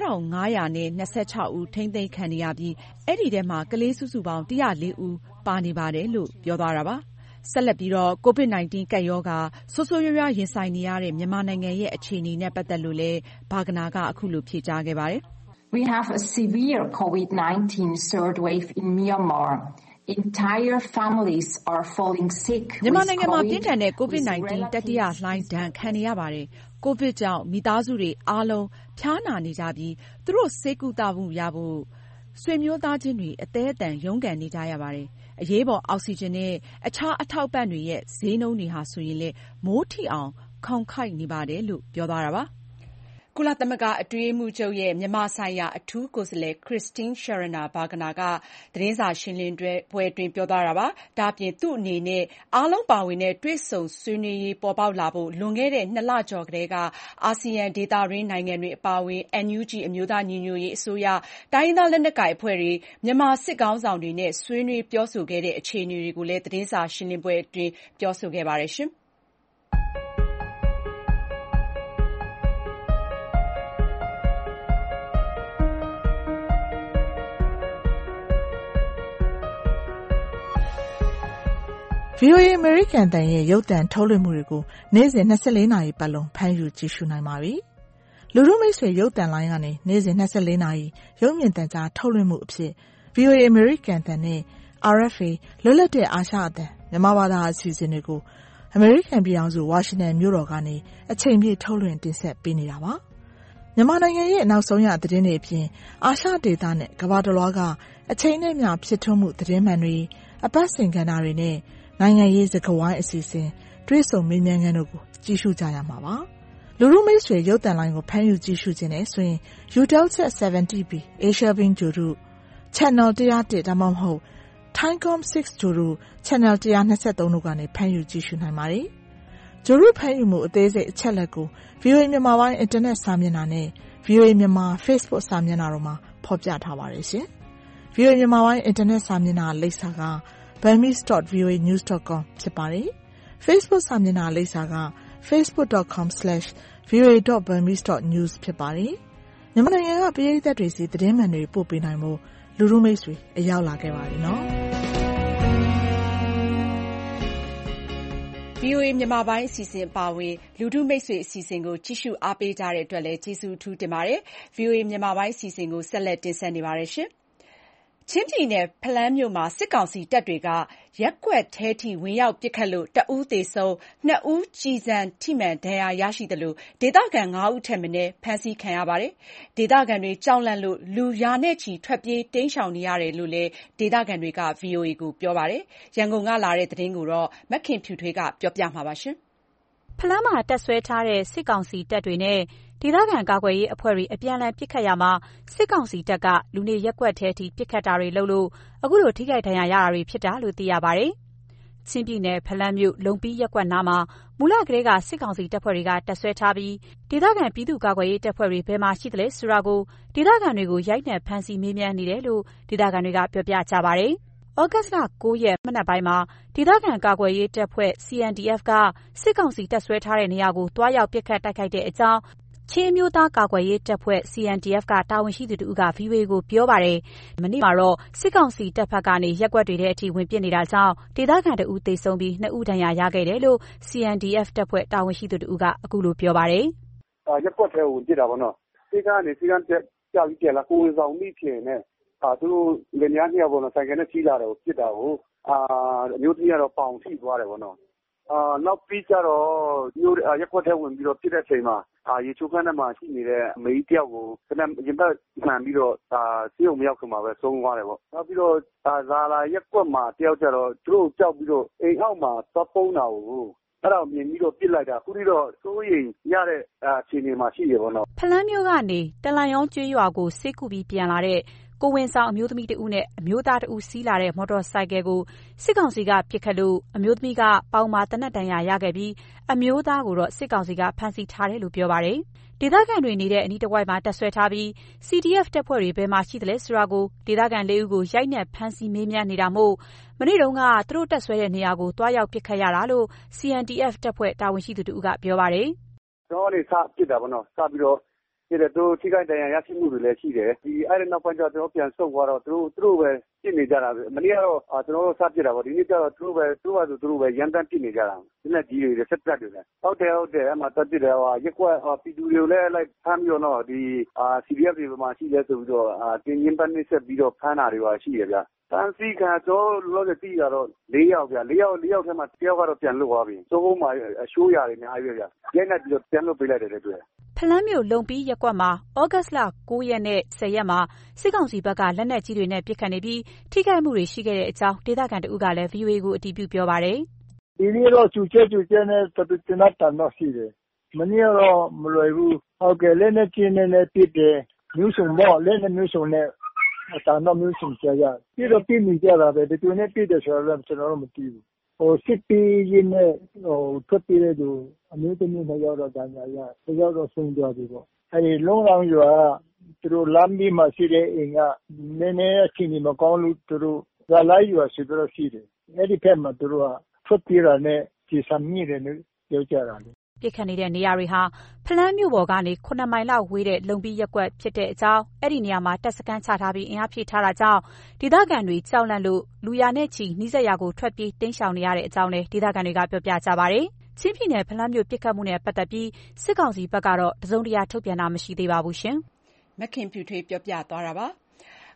9526ဦးထိန်းသိမ်းခံနေရပြီးအဲ့ဒီထဲမှာကလေးစုစုပေါင်း104ဦးပါနေပါတယ်လို့ပြောသွားတာပါ။ဆက်လက်ပြီးတော့ COVID-19 ကပ်ရောဂါဆိုးဆိုးရွားရွားရင်ဆိုင်နေရတဲ့မြန်မာနိုင်ငံရဲ့အခြေအနေနဲ့ပတ်သက်လို့လည်းဘာဂနာကအခုလိုဖြေကြားခဲ့ပါတယ်။ We have a severe COVID-19 third wave in Myanmar. Entire families are falling sick. မြန်မာနိုင်ငံမှာပြင်းထန်တဲ့ COVID-19 တတိယလှိုင်းဒဏ်ခံနေရပါတယ်။ ကိုဗစ်ကြောင့်မိသားစုတွေအားလုံးဖျားနာနေကြပြီးသူတို့ဆေးကုသမှုရဖို့ဆွေမျိုးသားချင်းတွေအသေးအတန်ရုန်းကန်နေကြရပါတယ်။အရေးပေါ်အောက်ဆီဂျင်နဲ့အခြားအထောက်ပံ့တွေရဲ့ဈေးနှုန်းတွေဟာဆိုရင်လည်းမိုးထိအောင်ခေါင်ခိုက်နေပါတယ်လို့ပြောသွားတာပါ။ကုလသမဂ္ဂအတွင်းရေးမှူးချုပ်ရဲ့မြန်မာဆိုင်ရာအထူးကိုယ်စားလှယ် Christine Schraner Burgener ကသတင်းစာရှင်းလင်းပွဲအတွင်းပြောသွားတာပါ။ဒါ့အပြင်သူ့အနေနဲ့အားလုံးပါဝင်တဲ့တွေ့ဆုံဆွေးနွေးရေးပေါ်ပေါက်လာဖို့လွန်ခဲ့တဲ့2လကျော်ကတည်းကအာဆီယံဒေသတွင်းနိုင်ငံတွေအပါအဝင် NUG အမျိုးသားညီညွတ်ရေးအစိုးရတိုင်းရင်းသားလက်နက်ကိုင်အဖွဲ့တွေမြန်မာစစ်ခေါင်းဆောင်တွေနဲ့ဆွေးနွေးပြောဆိုခဲ့တဲ့အခြေအနေတွေကိုလည်းသတင်းစာရှင်းလင်းပွဲအတွင်းပြောဆိုခဲ့ပါတယ်ရှင်။ VOA အမေရိကန်တန်ရဲ့ရုပ်သံထုတ်လွှင့်မှုတွေကိုနေ့စဉ်24နာရီပတ်လုံးဖမ်းယူကြည့်ရှုနိုင်ပါပြီ။လူထုမိတ်ဆွေရုပ်သံလိုင်းကနေနေ့စဉ်24နာရီရုပ်မြင်သံကြားထုတ်လွှင့်မှုအဖြစ် VOA အမေရိကန်တန်နဲ့ RFA လွတ်လပ်တဲ့အာရှအသံမြန်မာဘာသာအစီအစဉ်တွေကိုအမေရိကန်ပြည်ထောင်စုဝါရှင်တန်မြို့တော်ကနေအချိန်ပြည့်ထုတ်လွှင့်တင်ဆက်ပေးနေတာပါမြန်မာနိုင်ငံရဲ့နောက်ဆုံးရသတင်းတွေအပြင်အာရှဒေသနဲ့ကမ္ဘာတစ်လွှားကအချိန်နဲ့မျှဖြစ်ထွန်းမှုသတင်းမှန်တွေအပတ်စဉ်ကဏ္ဍတွေနဲ့နိုင်ငံရေးစကားဝိုင်းအစီအစဉ်တွေ့ဆုံမေးမြန်းခန်းတို့ကိုကြည့်ရှုကြရမှာပါလူလူမိတ်ဆွေရုပ်သံလိုင်းကိုဖမ်းယူကြည့်ရှုခြင်းနဲ့ဆိုရင် Utelsat 70B Asia Wing ဂျိုရု Channel 101ဒါမှမဟုတ် Thaicom 6ဂျိုရု Channel 123တို့ကနေဖမ်းယူကြည့်ရှုနိုင်ပါတယ်ဂျိုရုဖမ်းယူမှုအသေးစိတ်အချက်လက်ကို VOA မြန်မာပိုင်း Internet စာမျက်နှာနဲ့ VOA မြန်မာ Facebook စာမျက်နှာတို့မှာဖော်ပြထားပါတယ်ရှင် VOA မြန်မာပိုင်း Internet စာမျက်နှာလိပ်စာက burmese.voanews.com ဖြစ်ပါတယ်။ Facebook စာမျက်နှာလိပ်စာက facebook.com/voa.burmese.news ဖြစ်ပါတယ်။မြန်မာနိုင်ငံကပရိသတ်တွေစီသတင်းမှန်တွေပို့ပေးနိုင်မှုလူလူမိတ်ဆွေအရောက်လာခဲ့ပါပြီနော်။ VOA မြန်မာပိုင်းအစီအစဉ်ပါဝင်လူထုမိတ်ဆွေအစီအစဉ်ကိုကြည့်ရှုအားပေးကြတဲ့အတွက်လည်းကျေးဇူးအထူးတင်ပါတယ်။ VOA မြန်မာပိုင်းအစီအစဉ်ကိုဆက်လက်တင်ဆက်နေပါတယ်ရှင်။ချင်းပြည်နယ်ဖလမ်းမြို့မှာစစ်ကောင်စီတပ်တွေကရက်ကွက်ထဲထိဝင်ရောက်ပစ်ခတ်လို့1ဦးသေဆုံး2ဦးကျည်ဆံထိမှန်ဒဏ်ရာရရှိသလိုဒေသခံ5ဦးထက်မနည်းဖမ်းဆီးခံရပါတယ်။ဒေသခံတွေကြောက်လန့်လို့လူရာနဲ့ချီထွက်ပြေးတိမ်းရှောင်နေရတယ်လို့လည်းဒေသခံတွေက VOA ကိုပြောပါတယ်။ရန်ကုန်ကလာတဲ့သတင်းကိုမခင်ဖြူထွေးကပြောပြမှာပါ။ဖလမ်းမှာတပ်ဆွဲထားတဲ့စစ်ကောင်စီတပ်တွေနဲ့ဒေသခံကာကွယ်ရေးအဖွဲ့တွေအပြန်အလှန်ပစ်ခတ်ရမှာစစ်ကောင်စီတပ်ကလူနေရက်ကွက်ထဲထိပစ်ခတ်တာတွေလုပ်လို့အခုလိုထိခိုက်ဒဏ်ရာရတာတွေဖြစ်တာလို့သိရပါတယ်။ချင်းပြည်နယ်ဖလမ်းမြို့လုံပီးရက်ကွက်နားမှာမူလကတည်းကစစ်ကောင်စီတပ်ဖွဲ့တွေကတပ်ဆွဲထားပြီးဒေသခံပြည်သူ့ကာကွယ်ရေးတပ်ဖွဲ့တွေဘယ်မှာရှိသလဲဆိုတာကိုဒေသခံတွေကိုရိုက်နှက်ဖမ်းဆီးမေးမြန်းနေတယ်လို့ဒေသခံတွေကပြောပြကြပါတယ်။ဩဂတ်စ်လ9ရက်မနက်ပိုင်းမှာဒေသခံကာကွယ်ရေးတပ်ဖွဲ့ CNDF ကစစ်ကောင်စီတပ်ဆွဲထားတဲ့နေရာကိုတွားရောက်ပစ်ခတ်တိုက်ခိုက်တဲ့အကြောင်းချင်းမျိုးသားကာကွယ်ရေးတပ်ဖွဲ့ CNDF ကတာဝန်ရှိသူတို့က VOA ကိုပြောပါတယ်။မနေ့မှာတော့စစ်ကောင်စီတပ်ဖက်ကနေရက်ကွက်တွေထဲအထိဝင်ပစ်နေတာကြောင့်ဒေသခံ2ဦးသေဆုံးပြီး2ဦးဒဏ်ရာရခဲ့တယ်လို့ CNDF တပ်ဖွဲ့တာဝန်ရှိသူတို့ကအခုလိုပြောပါတယ်။ရက်ကွက်ထဲဝင်ပစ်တာပေါ့နော်။ဒီကနေစီကံတက်ကြောက်ကြလာကိုယ်ဆောင်မိဖြစ်နေသူတို့လင်မယားနှစ်ယောက်ပေါ့နော်ဆိုင်ကနဲ့ကြီးလာတယ်ကိုပစ်တာကိုအမျိုးသမီးကတော့ပေါင်ထိသွားတယ်ပေါ့နော်နောက်ပြီးကြတော့မျိုးရက်ကွက်ထဲဝင်ပြီးတော့ပြစ်တဲ့အချိန်မှာရေချိုးခန်းထဲမှာရှိနေတဲ့အမေကြီးတယောက်ကိုခဏရင်ပတ်မှန်ပြီးတော့စီးုံမရောက်ခင်မှာပဲဆုံးသွားတယ်ပေါ့နောက်ပြီးတော့ဇာလာရက်ကွက်မှာတယောက်ကြတော့သူတို့ကြောက်ပြီးတော့အိမ်အောက်မှာသွားပုံးတာကိုအဲ့တော့မြင်ပြီးတော့ပြစ်လိုက်တာအခုထိတော့စိုးရိမ်ရတဲ့အခြေအနေမှာရှိရပေါ့နော်ဖလန်းမျိုးကနေတလန်ရောကျွေးရွာကိုစစ်ကူပြီးပြန်လာတဲ့ကိုဝင်ဆောင်အမျိုးသမီးတဦးနဲ့အမျိုးသားတဦးစီးလာတဲ့မော်တော်ဆိုင်ကယ်ကိုစစ်ကောင်စီကပစ်ခတ်လို့အမျိုးသမီးကပေါင်မှာတနက်တန်ရာရခဲ့ပြီးအမျိုးသားကိုတော့စစ်ကောင်စီကဖမ်းဆီးထားတယ်လို့ပြောပါတယ်။ဒေသခံတွေနေတဲ့အနီးတစ်ဝိုက်မှာတပ်ဆွဲထားပြီး CDF တပ်ဖွဲ့တွေဘယ်မှာရှိသလဲဆိုတာကိုဒေသခံ4ဦးကိုရိုက်နှက်ဖမ်းဆီးမေးမြန်းနေတာမို့မနေ့တုန်းကသူတို့တပ်ဆွဲတဲ့နေရာကိုတွားရောက်ပစ်ခတ်ရတာလို့ CNDF တပ်ဖွဲ့တာဝန်ရှိသူတို့ကပြောပါတယ်။ကျွန်တော်နေစပစ်တာပေါ့နော်စပြီးတော့ဒီတော့ထိခိုက်ဒဏ်ရာရရှိမှုတွေလည်းရှိတယ်ဒီအဲ့ဒီနောက်ပိုင်းကျတော့ကျွန်တော်ပြန်ဆုတ်သွားတော့သူတို့ပဲပြစ်နေကြတာပဲမနေ့ကတော့ကျွန်တော်တို့စပစ်တာပေါ့ဒီနေ့ကျတော့သူတို့ပဲရန်တမ်းပြစ်နေကြတာဒီလက်ကြီးတွေဆက်တက်တယ်ဟုတ်တယ်အဲ့မှာတက်ပြစ်တယ်ရက်ကွက်ပြည်သူတွေကိုလည်းလိုက်ဖမ်းပြီးတော့ဒီCDF တွေမှာရှိလဲဆိုပြီးတော့တင်းရင်ပတ်နေဆက်ပြီးတော့ဖမ်းတာတွေပါရှိရဗျတန်းစီကကျွန်တော်လောလောဆယ်သိရတော့4ယောက်ဗျ4ယောက်ထဲမှာ1ယောက်ကတော့ပြန်လွတ်သွားပြီစိုးကုန်းမှာအရှိုးရာတွေအများကြီးပဲဗျရိုက်နှက်ပြီးတော့ပြန်လွတ်ပေးလိုက်တယ်တွေ့ဖလန်းမြို့လုံပီးရက်ကွက်မှာဩဂတ်စ်လ9ရက်နဲ့10ရက်မှာစစ်ကောင်စီဘက်ကလက်နက်ကြီးတွေနဲ့ပစ်ခတ်နေပြီးထိခိုက်မှုတွေရှိခဲ့တဲ့အကြောင်းဒေသခံတဦးကလည်း VOA ကိုအတည်ပြုပြောပါတယ်။ဒီနေ့တော့ကျူကျဲနဲ့တနတ်တန်တော့ရှိတယ်။မနေ့တော့မလွယ်ဘူး။ဟုတ်ကဲ့လက်နက်ကြီးနဲ့ပစ်တယ်မျိုးစုံတော့လက်နက်မျိုးစုံနဲ့အတန်တော့မျိုးစုံကြရ။ပြီးတော့ပြနေကြတာပဲဒီနေ့ပြတယ်ဆိုတော့ကျွန်တော်တို့မသိဘူး။စစ်ပီးရင်းနဲ့ထွက်ပြေးတဲ့သူအမျိုးသမီး2ယောက်တော့ဒဏ်ရာရ1ယောက်တော့ဆုံးသွားပြီပေါ့အဲဒီလုံးလောင်းရွာသူတို့လမ်းပြီးမှရှိတဲ့အိမ်ကနည်းနည်းအချိန်မကောင်းလို့သူတို့ဇာလိုက်ရွာရှိတော့ရှိတယ်အဲဒီဖက်မှာသူတို့ကထွက်ပြေးတာနဲ့ဒီဆမ်းမြင့်တယ်လို့ပြောကြတာလေပြစ်ခတ်နေတဲ့နေရာတွေဟာဖလန်းမြို့ပေါ်ကနေ9မိုင်လောက်ဝေးတဲ့လုံပီးရက်ကွက်ဖြစ်တဲ့အကြောင်းအဲ့ဒီနေရာမှာတပ်စခန်းချထားပြီးအင်အားဖြည့်ထားတာကြောင့်ဒေသခံတွေကြောက်လန့်လို့လူရနဲ့ချီနှီးစက်ရာကိုထွက်ပြေးတိမ်းရှောင်နေရတဲ့အကြောင်းလည်းဒေသခံတွေကပြောပြကြပါတယ်။ချင်းပြည်နယ်ဖလန်းမြို့ပြစ်ခတ်မှုနဲ့ပတ်သက်ပြီးစစ်ကောင်စီဘက်ကတော့တစုံတရာထုတ်ပြန်တာမရှိသေးပါဘူးရှင်။မခင်ဖြူထွေးပြောပြသွားတာပါ။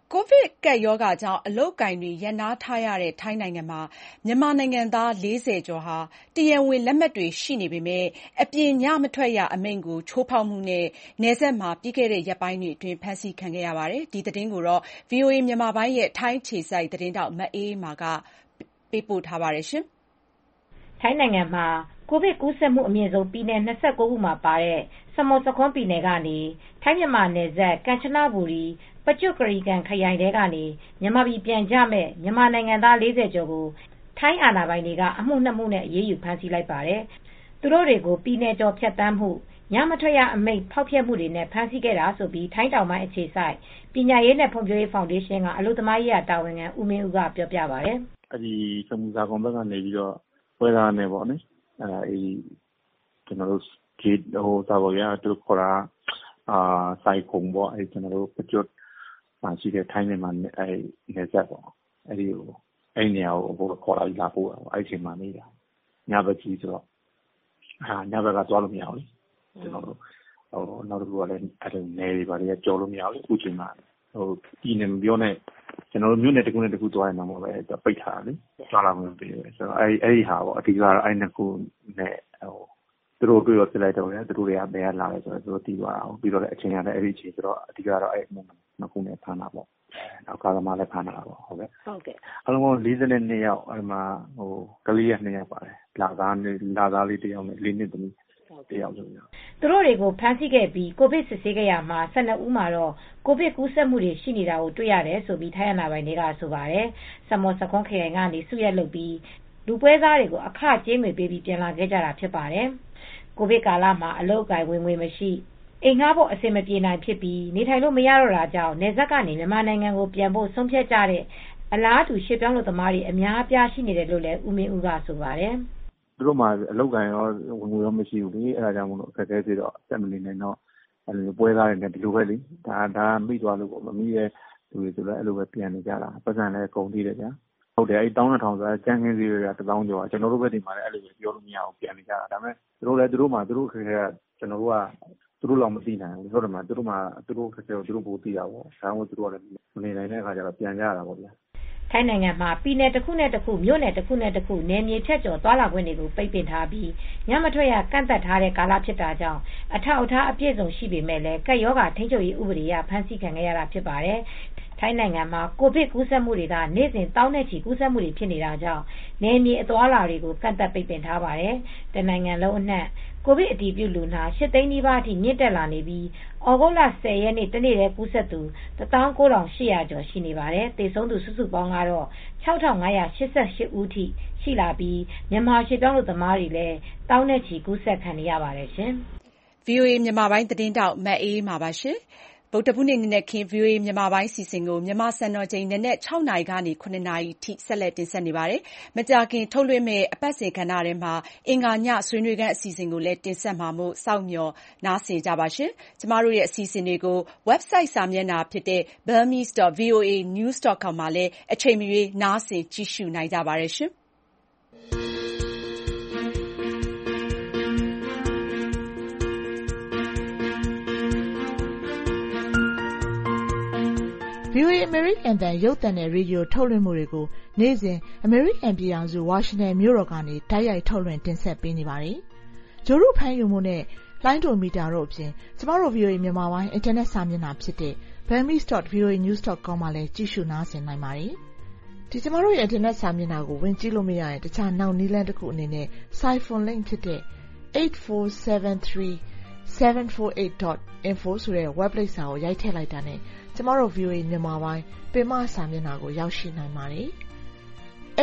ကိုဗစ်ကပ်ရောဂါကြောင့်အလုပ်အကိုင်တွေရပ်နားထားရတဲ့ထိုင်းနိုင်ငံမှာမြန်မာနိုင်ငံသား40ကျော်ဟာတရားဝင်လက်မှတ်တွေရှိနေပေမယ့်အပြင်ညမထွက်ရအမိန့်ကိုချိုးဖောက်မှုနဲ့နယ်စပ်မှာပြီးခဲ့တဲ့ရက်ပိုင်းတွေအတွင်းဖမ်းဆီးခံခဲ့ရပါတယ်။ဒီသတင်းကိုတော့ VOA မြန်မာပိုင်းရဲ့ထိုင်းအခြေစိုက်သတင်းထောက်မအေးအေးမာကပေးပို့ထားပါတယ်။ထိုင်းနိုင်ငံမှာကိုဗစ်ကူးစက်မှုအမြင့်ဆုံးပြည်နယ်29ခုမှာပါတဲ့စမွတ်ဆာခွန်းပြည်နယ်ကနေထိုင်းမြန်မာနယ်စပ်ကမ်ချနဘူရီပကျွတ်ကရီကန်ခရိုင်ထဲကနေမြန်မာပြည်ပြန်ကြမဲ့မြန်မာနိုင်ငံသား40ကျော်ကိုထိုင်းအာဏာပိုင်တွေကအမှု2မှုနဲ့အရေးယူဖမ်းဆီးလိုက်ပါတယ်။သူတို့တွေကိုပြည်နယ်ကျော်ဖြတ်တန်းမှုညမထွက်ရအမိန့်ဖောက်ဖျက်မှုတွေနဲ့ဖမ်းဆီးခဲ့တာဆိုပြီးထိုင်းတောင်ပိုင်းအခြေစိုက်ပညာရေးနဲ့ဖွံ့ဖြိုးရေးဖောင်ဒေးရှင်းကအလုပ်သမားရေးတာဝန်ခံဦးမင်းဦးကပြောပြပါတယ်။အဲဒီစမုစာကွန်ဘက်ကနေပြီးတော့ပွဲသားနဲ့ပေါ့နော်ကျွန်တော်တို့ဂိတ်သာဘော်ရသူခေါ်တာစိုက်ခုံပေါ့ကျွန်တော်တို့ပကျွတ်ရှိတဲ့ထိုင်းမြန်မာနယ်စပ်ပေါ့အဲဒီနေရာကိုခေါ်လာပြီးလာပို့တာပေါ့အဲဒီချိန်မှာနေတာညဘက်ကြီးဆိုတော့ညဘက်ကသွားလို့မရဘူးကျွန်တော်တို့နောက်တစ်ခုကလည်းအဲ့နယ်တွေပါလေကြော်လို့မရဘူးအခုချိန်မှာဒီနေမပြောနဲ့ကျွန်တော်တို့မြို့နယ်တစ်ခုနဲ့တစ်ခုသွားရင်တော့ပဲပိတ်ထားတယ်သွားလာမပေးဘူးဆိုတော့အဲ့ဟာပေါ့အဓိကတော့အဲ့နှစ်ခုနဲ့သူတို့တွေ့ရပြလိုက်တော့လေသူတို့တွေကဘယ်ကလာလဲဆိုတော့သူတို့တီးသွားအောင်ပြီးတော့လည်းအချိန်ရတဲ့အဲ့ဒီအချိန်ဆိုတော့အဓိကတော့အဲ့နှစ်ခုနဲ့ဖမ်းတာပေါ့နောက်ကားသမားလည်းဖမ်းတာပေါ့ဟုတ်ကဲ့အလုံး42ယောက်အဲ့မှာကလေးရ2ယောက်ပါတယ်လာသားလေး1ယောက်နဲ့4နှစ်သမီး1ယောက်ဆိုတော့သူတို့တွေကိုဖမ်းဆီးခဲ့ပြီးကိုဗစ်စစ်ဆေးခဲ့ရမှာ12ဦးမှာတော့ကိုဗစ်ကူးစက်မှုတွေရှိနေတာကိုတွေ့ရတယ်ဆိုပြီးထိုင်းအာဏာပိုင်တွေကဆိုပါတယ်စမောစကွန်ခရိုင်ကနေစုရက်လုပ်ပြီးလူပွဲစားတွေကိုအခကြေးငွေပေးပြီးပြန်လာခဲ့ကြတာဖြစ်ပါတယ်ကိုဗစ်ကာလမှာအလုပ်အကိုင်ဝင်ငွေမရှိအိမ်ငှားဖို့အဆင်မပြေနိုင်ဖြစ်ပြီးနေထိုင်လို့မရတော့တာကြောင့်နယ်စပ်ကနေမြန်မာနိုင်ငံကိုပြန်ဖို့ဆုံးဖြတ်ကြတဲ့အလားတူရှေ့ပြောင်းလူသမားတွေအများအပြားရှိနေတယ်လို့လည်းဦးမင်းဦးကဆိုပါတယ်သူတို့မှာအလုပ်ကိုင်ရောဝင်ငွေရောမရှိဘူးလေအဲဒါကြောင့်မလို့အခက်အခဲတွေတော့အသက်မနေနိုင်တော့အဲလိုပွဲသားတွေနဲ့ဒီလိုပဲလေဒါမိသွားလို့ပေါ့မမိတဲ့လူတွေဆိုတော့အဲ့လိုပဲပြန်နေကြတာပတ်စံလည်းကုန်သေးတယ်ဗျာဟုတ်တယ်အဲ့1200ဆိုကျန်းခင်းစီတွေက1000ကျော်ကျွန်တော်တို့ဘက်ဒီမှာလည်းအဲ့လိုပဲပြောလို့မရအောင်ပြန်နေကြတာဒါပေမဲ့သူတို့မှာသူတို့ခက်ခဲကကျွန်တော်တို့ကသူတို့လောက်မသိနိုင်ဘူးဟုတ်တယ်မလားသူတို့ခက်ခဲကိုသူတို့ပိုသိတာပေါ့ဒါမှမဟုတ်သူတို့ကလည်းမနေနိုင်တဲ့အခါကျတော့ပြန်ကြတာပေါ့ဗျာထိုင်းနိုင်ငံမှာပြည်နယ်တစ်ခုနဲ့တစ်ခုမြို့နယ်တစ်ခုနဲ့တစ်ခုနယ်မြေဖြတ်ကျော်သွားလာခွင့်တွေကိုပိတ်ပင်ထားပြီးညမထွက်ရကန့်သက်ထားတဲ့ကာလဖြစ်တာကြောင့်အထောက်အထားအပြည့်စုံရှိပေမဲ့လည်းကပ်ရောဂါထိန်းချုပ်ရေးဥပဒေအရဖမ်းဆီးခံခဲ့ရတာဖြစ်ပါတယ်ထိုင်းနိုင်ငံမှာကိုဗစ်ကူးစက်မှုတွေကနေ့စဉ်တောင်းနဲ့ချီကူးစက်မှုတွေဖြစ်နေတာကြောင့်နယ်မြေအသွားအလာတွေကိုကန့်သက်ပိတ်ပင်ထားပါတယ်။တနိုင်ငံလုံးအနှံ့ကိုဗစ်အတည်ပြုလူနာ8သိန်းနီးပါးအထိမြင့်တက်လာနေပြီးဩဂုတ်လ10ရက်နေ့တနေ့တည်းကူးစက်သူ19800ကျော်ရှိနေပါတယ်။သေဆုံးသူစုစုပေါင်းကတော့6588ဦးထိရှိလာပြီးမြန်မာရွှေ့ပြောင်းလူသမားတွေလည်းတောင်းနဲ့ချီကူးစက်ခံနေရပါတယ်ရှင်။ VOA မြန်မာပိုင်းသတင်းတောက်မအေးမာပါရှင်။ဗုဒ္ဓဘုနေ့နေ့နဲ့ခင် VOA မြန်မာပိုင်းစီစဉ်ကိုမြန်မာစံတော်ချိန်နနက်6နာရီကနေ9နာရီထိဆက်လက်တင်ဆက်နေပါတယ်။မကြာခင်ထုတ်လွှင့်မဲ့အပတ်စဉ်ကဏ္ဍထဲမှာအင်္ဂါညဆွေးနွေးခန်းအစီအစဉ်ကိုလည်းတင်ဆက်မှာမို့စောင့်မျှော်နားဆင်ကြပါရှင်။ကျမတို့ရဲ့အစီအစဉ်တွေကို website စာမျက်နှာဖြစ်တဲ့ burmese.voanews.com မှာလည်းအချိန်မရွေးနားဆင်ကြည့်ရှုနိုင်ကြပါတယ်ရှင်။ VOA American တန်ရုပ်သံနဲ့ရေဒီယိုထုတ်လွှင့်မှုတွေကိုနေ့စဉ် American ပြည်ထောင်စု Washington မြို့တော်ကနေတိုက်ရိုက်ထုတ်လွှင့်တင်ဆက်ပေးနေပါတယ်။ဂျိုရုဖမ်းယူမှုနဲ့လိုင်းဒိုမီတာတို့အပြင်ကျမတို့ VOA မြန်မာပိုင်း Internet စာမျက်နှာဖြစ်တဲ့ burmese.voanews.com မှာလည်းကြည့်ရှုနားဆင်နိုင်ပါတယ်။ဒီကျမတို့ရဲ့ Internet စာမျက်နှာကိုဝင်ကြည့်လို့မရရင်တခြားနောက်နည်းလမ်းတစ်ခုအနေနဲ့ Siphon link ဖြစ်တဲ့ 8473748.info ဆိုတဲ့ web လိပ်စာကိုရိုက်ထည့်လိုက်တာနဲ့ကျမတို့ VOA မြန်မာပိုင်းပင်မစာမျက်နှာကိုရောက်ရှိနိုင်ပါတယ်။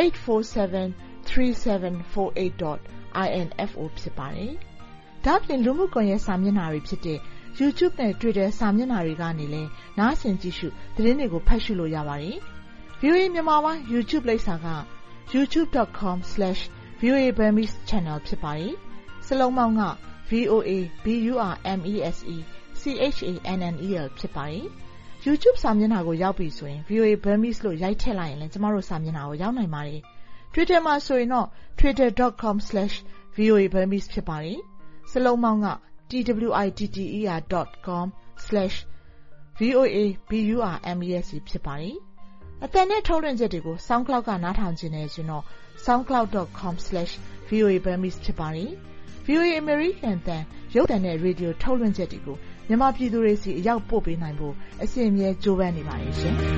8473748.info ဖြစ်ပါတယ်။ဒါ့အပြင်လူမှုကွန်ရက်စာမျက်နှာတွေဖြစ်တဲ့ YouTube နဲ့ Twitter စာမျက်နှာတွေကနေလည်းနားဆင်ကြည့်ရှုသတင်းတွေကိုဖတ်ရှုလို့ရပါတယ်။ VOA မြန်မာပိုင်း YouTube လိပ်စာက youtube.com/VOA Burmese Channel ဖြစ်ပါတယ်။စလုံးပေါင်းက VOA BURMESE CHANNEL ဖြစ်ပါတယ်။ YouTube စာမျက်နှာကိုရောက်ပြီဆိုရင် VOA Burmese လို့ရိုက်ထည့်လိုက်ရင်လည်းကျမတို့စာမျက်နှာကိုရောက်နိုင်ပါတယ်။ Twitter မှာဆိုရင်တော့ twitter.com/VOA Burmese ဖြစ်ပါတယ်။စလုံးပေါင်းကtwiter.com/VOA VOA BURMES ဖြစ်ပါတယ်။အသံနဲ့ထုတ်လွှင့်ချက်တွေကို SoundCloud ကနားထောင်ကြနေဆိုတော့ soundcloud.com/voaburmese ဖြစ်ပါတယ်။ VOA American အသံရုပ်သံနဲ့ရေဒီယိုထုတ်လွှင့်ချက်တွေကိုမြန်မာပြည်သူတွေစီအရောက်ပို့ပေးနိုင်ဖို့အစီအစဉ်ကြိုးပမ်းနေပါတယ်ရှင်။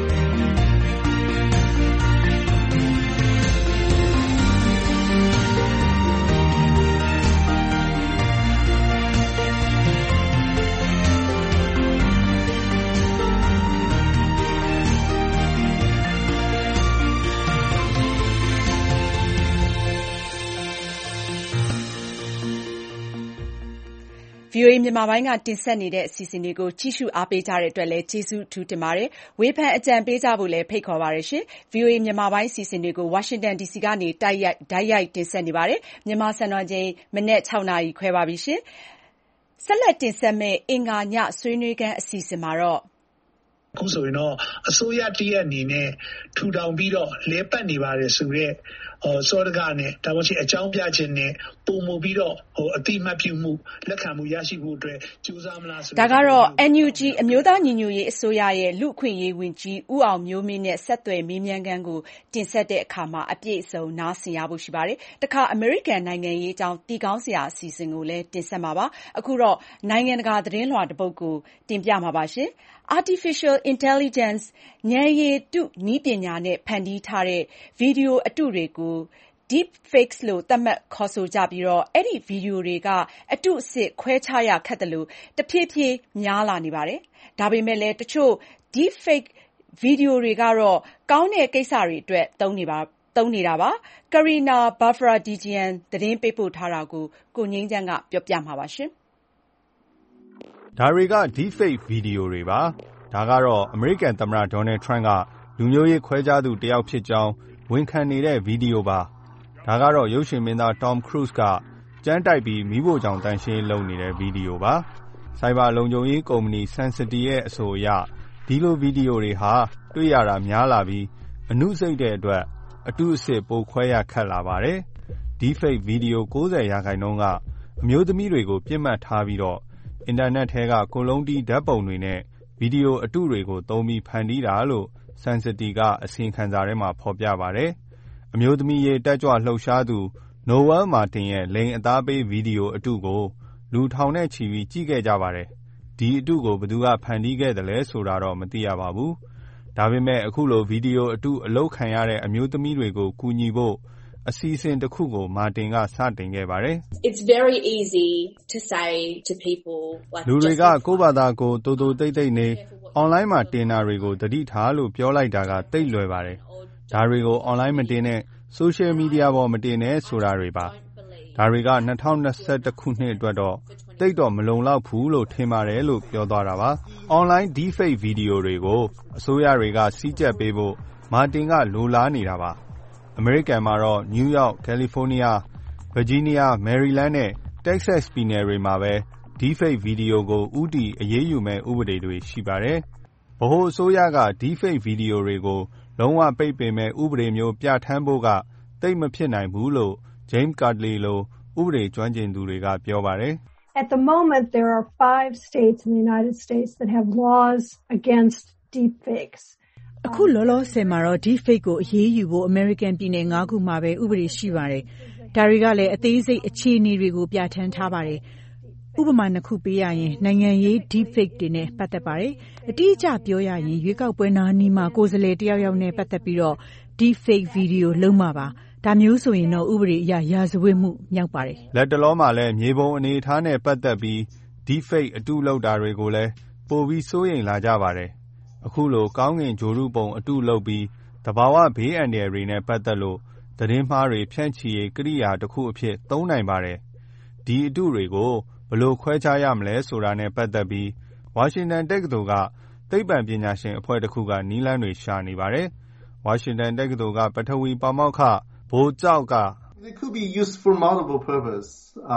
VOA မြန်မာပိုင်းကတင်ဆက်နေတဲ့အစီအစဉ်တွေကိုကြည့်ရှုအားပေးကြတဲ့အတွက်လည်းကျေးဇူးအထူးတင်ပါတယ်။ဝေဖန်အကြံပေးကြဖို့လည်းဖိတ်ခေါ်ပါတယ်ရှင်။ VOA မြန်မာပိုင်းအစီအစဉ်တွေကို Washington DC ကနေတိုက်ရိုက်တင်ဆက်နေပါတယ်။မြန်မာစံတော်ချိန်မနက် 6 နာရီခွဲပါပြီရှင်။ဆက်လက်တင်ဆက်မယ့်အင်္ဂါညဆွေးနွေးခန်းအစီအစဉ်မှာတော့အခုဆိုရင်တော့အစိုးရတရက်အနေနဲ့ထူထောင်ပြီးတော့လဲပတ်နေပါတယ်ဆိုတော့စောဒကနဲ့ဒါမှမဟုတ်အကြောင်းပြခြင်းနဲ့ပုံမူပြီးတော့အတိမတ်ပြုမှုလက်ခံမှုရရှိဖို့အတွက်ကြိုးစားမလားဆိုဒါကတော့ NUG အမျိုးသားညီညွတ်ရေးအစိုးရရဲ့လူ့အခွင့်အရေးဝန်ကြီးဦးအောင်မျိုးမင်းနဲ့ဆက်သွယ်မေးမြန်းခန်းကိုတင်ဆက်တဲ့အခါမှာအပြည့်အစုံနားဆင်ရဖို့ရှိပါတယ်။တခါအမေရိကန်နိုင်ငံရေးအကြောင်းတီကောင်းစရာအစီအစဉ်ကိုလည်းတင်ဆက်မှာပါ။အခုတော့နိုင်ငံတကာသတင်းလွှာတစ်ပုဒ်ကိုတင်ပြမှာပါရှင်။ Artificial Intelligence ဉာဏ်ရည်တုနည်းပညာနဲ့ဖန်တီးထားတဲ့ဗီဒီယိုအတုတွေကိုDeepfakes လို့သတ်မှတ်ခေါ်ဆိုကြပြီးအဲ့ဒီဗီဒီယိုတွေကအတုအစစ်ခွဲခြားရခက်သလိုတဖြည်းဖြည်းများလာနေပါတယ်။ဒါပေမဲ့လည်းတချို့ Deepfake ဗီဒီယိုတွေကတော့ကောင်းတဲ့ကိစ္စတွေအတွက်သုံးနေတာပါ။ Karina Bafradijian သတင်းပေးပို့ထားတာကိုကိုငြိမ်းချမ်းကပြောပြမှာပါရှင်။ဒါတွေက Deepfake ဗီဒီယိုတွေပါ။ဒါကတော့အမေရိကန်သမ္မတ Donald Trump ကလူမျိုးရေးခွဲခြားသူတယောက်ဖြစ်ကြောင်းဝန်ခံနေတဲ့ဗီဒီယိုပါ။ဒါကတော့ရုပ်ရှင်မင်းသား Tom Cruise ကကြမ်းတိုက်ပြီးမီးဖိုချောင်တန်းရှင်းလုပ်နေတဲ့ဗီဒီယိုပါ။ဆိုင်ဘာလုံခြုံရေးကုမ္ပဏီ Sensity ရဲ့အဆိုအရဒီလိုဗီဒီယိုတွေဟာတွေ့ရတာများလာပြီးအနုစိတ်တဲ့အတွက်အတုအစစ်ပိုခွဲရခက်လာပါတယ်။ Deepfake ဗီဒီယို 90% ကအမျိုးသမီးတွေကိုပြစ်မှတ်ထားပြီးတော့အင်တာနက်ထဲကကိုလုံးတီးဓာတ်ပုံတွေနဲ့ဗီဒီယိုအတုတွေကိုသုံးပြီးဖန်တီးတာလို့ Sensity ကအစီရင်ခံစာထဲမှာဖော်ပြပါတယ်။အမျိုးသမီးရေးတက်ကြွလှုပ်ရှားသူ Noel Martin ရဲ့လိင်အသားပေးဗီဒီယိုအတုကိုလူထောင်နဲ့ချီပြီးကြည့်ခဲ့ကြပါတယ်။ဒီအတုကိုဘယ်သူကဖန်တီးခဲ့တယ်လဲဆိုတာတော့မသိရပါဘူး။ဒါပေမဲ့အခုလိုဗီဒီယိုအတုအလုပ်ခံရတဲ့အမျိုးသမီးတွေကိုကူညီဖို့အစီအစဉ်တစ်ခုကိုမာတင်ကစတင်ခဲ့ပါတယ်။ It's very easy to say to people like လူတွေကကိုယ့်ဘာသာကိုယ်တိုတိတ်တိတ်နေ online မှာတင်တာတွေကိုသတိထားလို့ပြောလိုက်တာကသိပ်လွယ်ပါတယ်။ဒါတွေကို online မတင်နဲ့ social media ပေါ်မတင်နဲ့ဆိုတာတွေပါ။ဒါတွေက2021ခုနှစ်အတွက်တော့သိပ်တော့မလုံလောက်ဘူးလို့ထင်ပါတယ်လို့ပြောသွားတာပါ။ online deepfake ဗီဒီယိုတွေကိုအစိုးရတွေကစီးကြပ်ပေးဖို့မာတင်ကလိုလားနေတာပါ။အမေရိကန်မှာတော့ New York, California, Virginia, Maryland နဲ့ Texas ပြည်နယ်တွေမှာပဲ Deepfake ဗီဒီယိုကိုဦးတည်အရေးယူမဲ့ဥပဒေတွေရှိပါတယ်။ဗဟိုအစိုးရက Deepfake ဗီဒီယိုတွေကိုလုံးဝပိတ်ပင်မဲ့ဥပဒေမျိုးပြဋ္ဌာန်းဖို့ကသိပ်မဖြစ်နိုင်ဘူးလို့ James Cudley လိုဥပဒေကျွမ်းကျင်သူတွေကပြောပါတယ်။ At the moment there are 5 states in the United States that have laws against deepfakes. အခုလောလောဆယ်မှာတော့ Deepfake ကိုအရေးယူဖို့ American ပြည်နယ် 5 ခုမှာပဲဥပဒေရှိပါတယ်။ဒါတွေကလည်းအသေးစိတ်အခြေအနေတွေကိုပြဋ္ဌာန်းထားပါတယ်။ဥပမာ2ခုပေးရရင်နိုင်ငံရေး Deepfake တွေနဲ့ပတ်သက်ပါတယ်။အတိအကျပြောရရင်ရွေးကောက်ပွဲနားနီးမှာကိုယ်စားလှယ်တယောက်နဲ့ပတ်သက်ပြီးတော့ Deepfake ဗီဒီယိုလုံးမှာပါ။ဒါမျိုးဆိုရင်တော့ဥပဒေအရရာဇဝတ်မှုမြောက်ပါတယ်။လက်တလောမှာလည်းမြေပုံအနေအထားနဲ့ပတ်သက်ပြီး Deepfake အတုလုပ်တာတွေကိုလည်းပိုပြီးစိုးရိမ်လာကြပါတယ်။အခုလိုကောင်းကင်ဂြိုဟ်တုပုံအတုလုပ်ပြီးသဘာဝဘေးအန္တရာယ်တွေနဲ့ပတ်သက်လို့သတင်းမှားတွေဖြန့်ချီရေးကိရိယာတစ်ခုအဖြစ်သုံးနိုင်ပါတယ်။ဒီအတုတွေကိုဘယ်လိုခွဲခြားရမလဲဆိုတာနဲ့ပတ်သက်ပြီးဝါရှင်တန်တက္ကသိုလ်ကသိပ္ပံပညာရှင်အဖွဲ့တစ်ခုကနည်းလမ်းတွေရှာနေပါတယ်။ဝါရှင်တန်တက္ကသိုလ်ကပထဝီပါမောက္ခဘိုးကျောက်က It could be used for multiple purpose.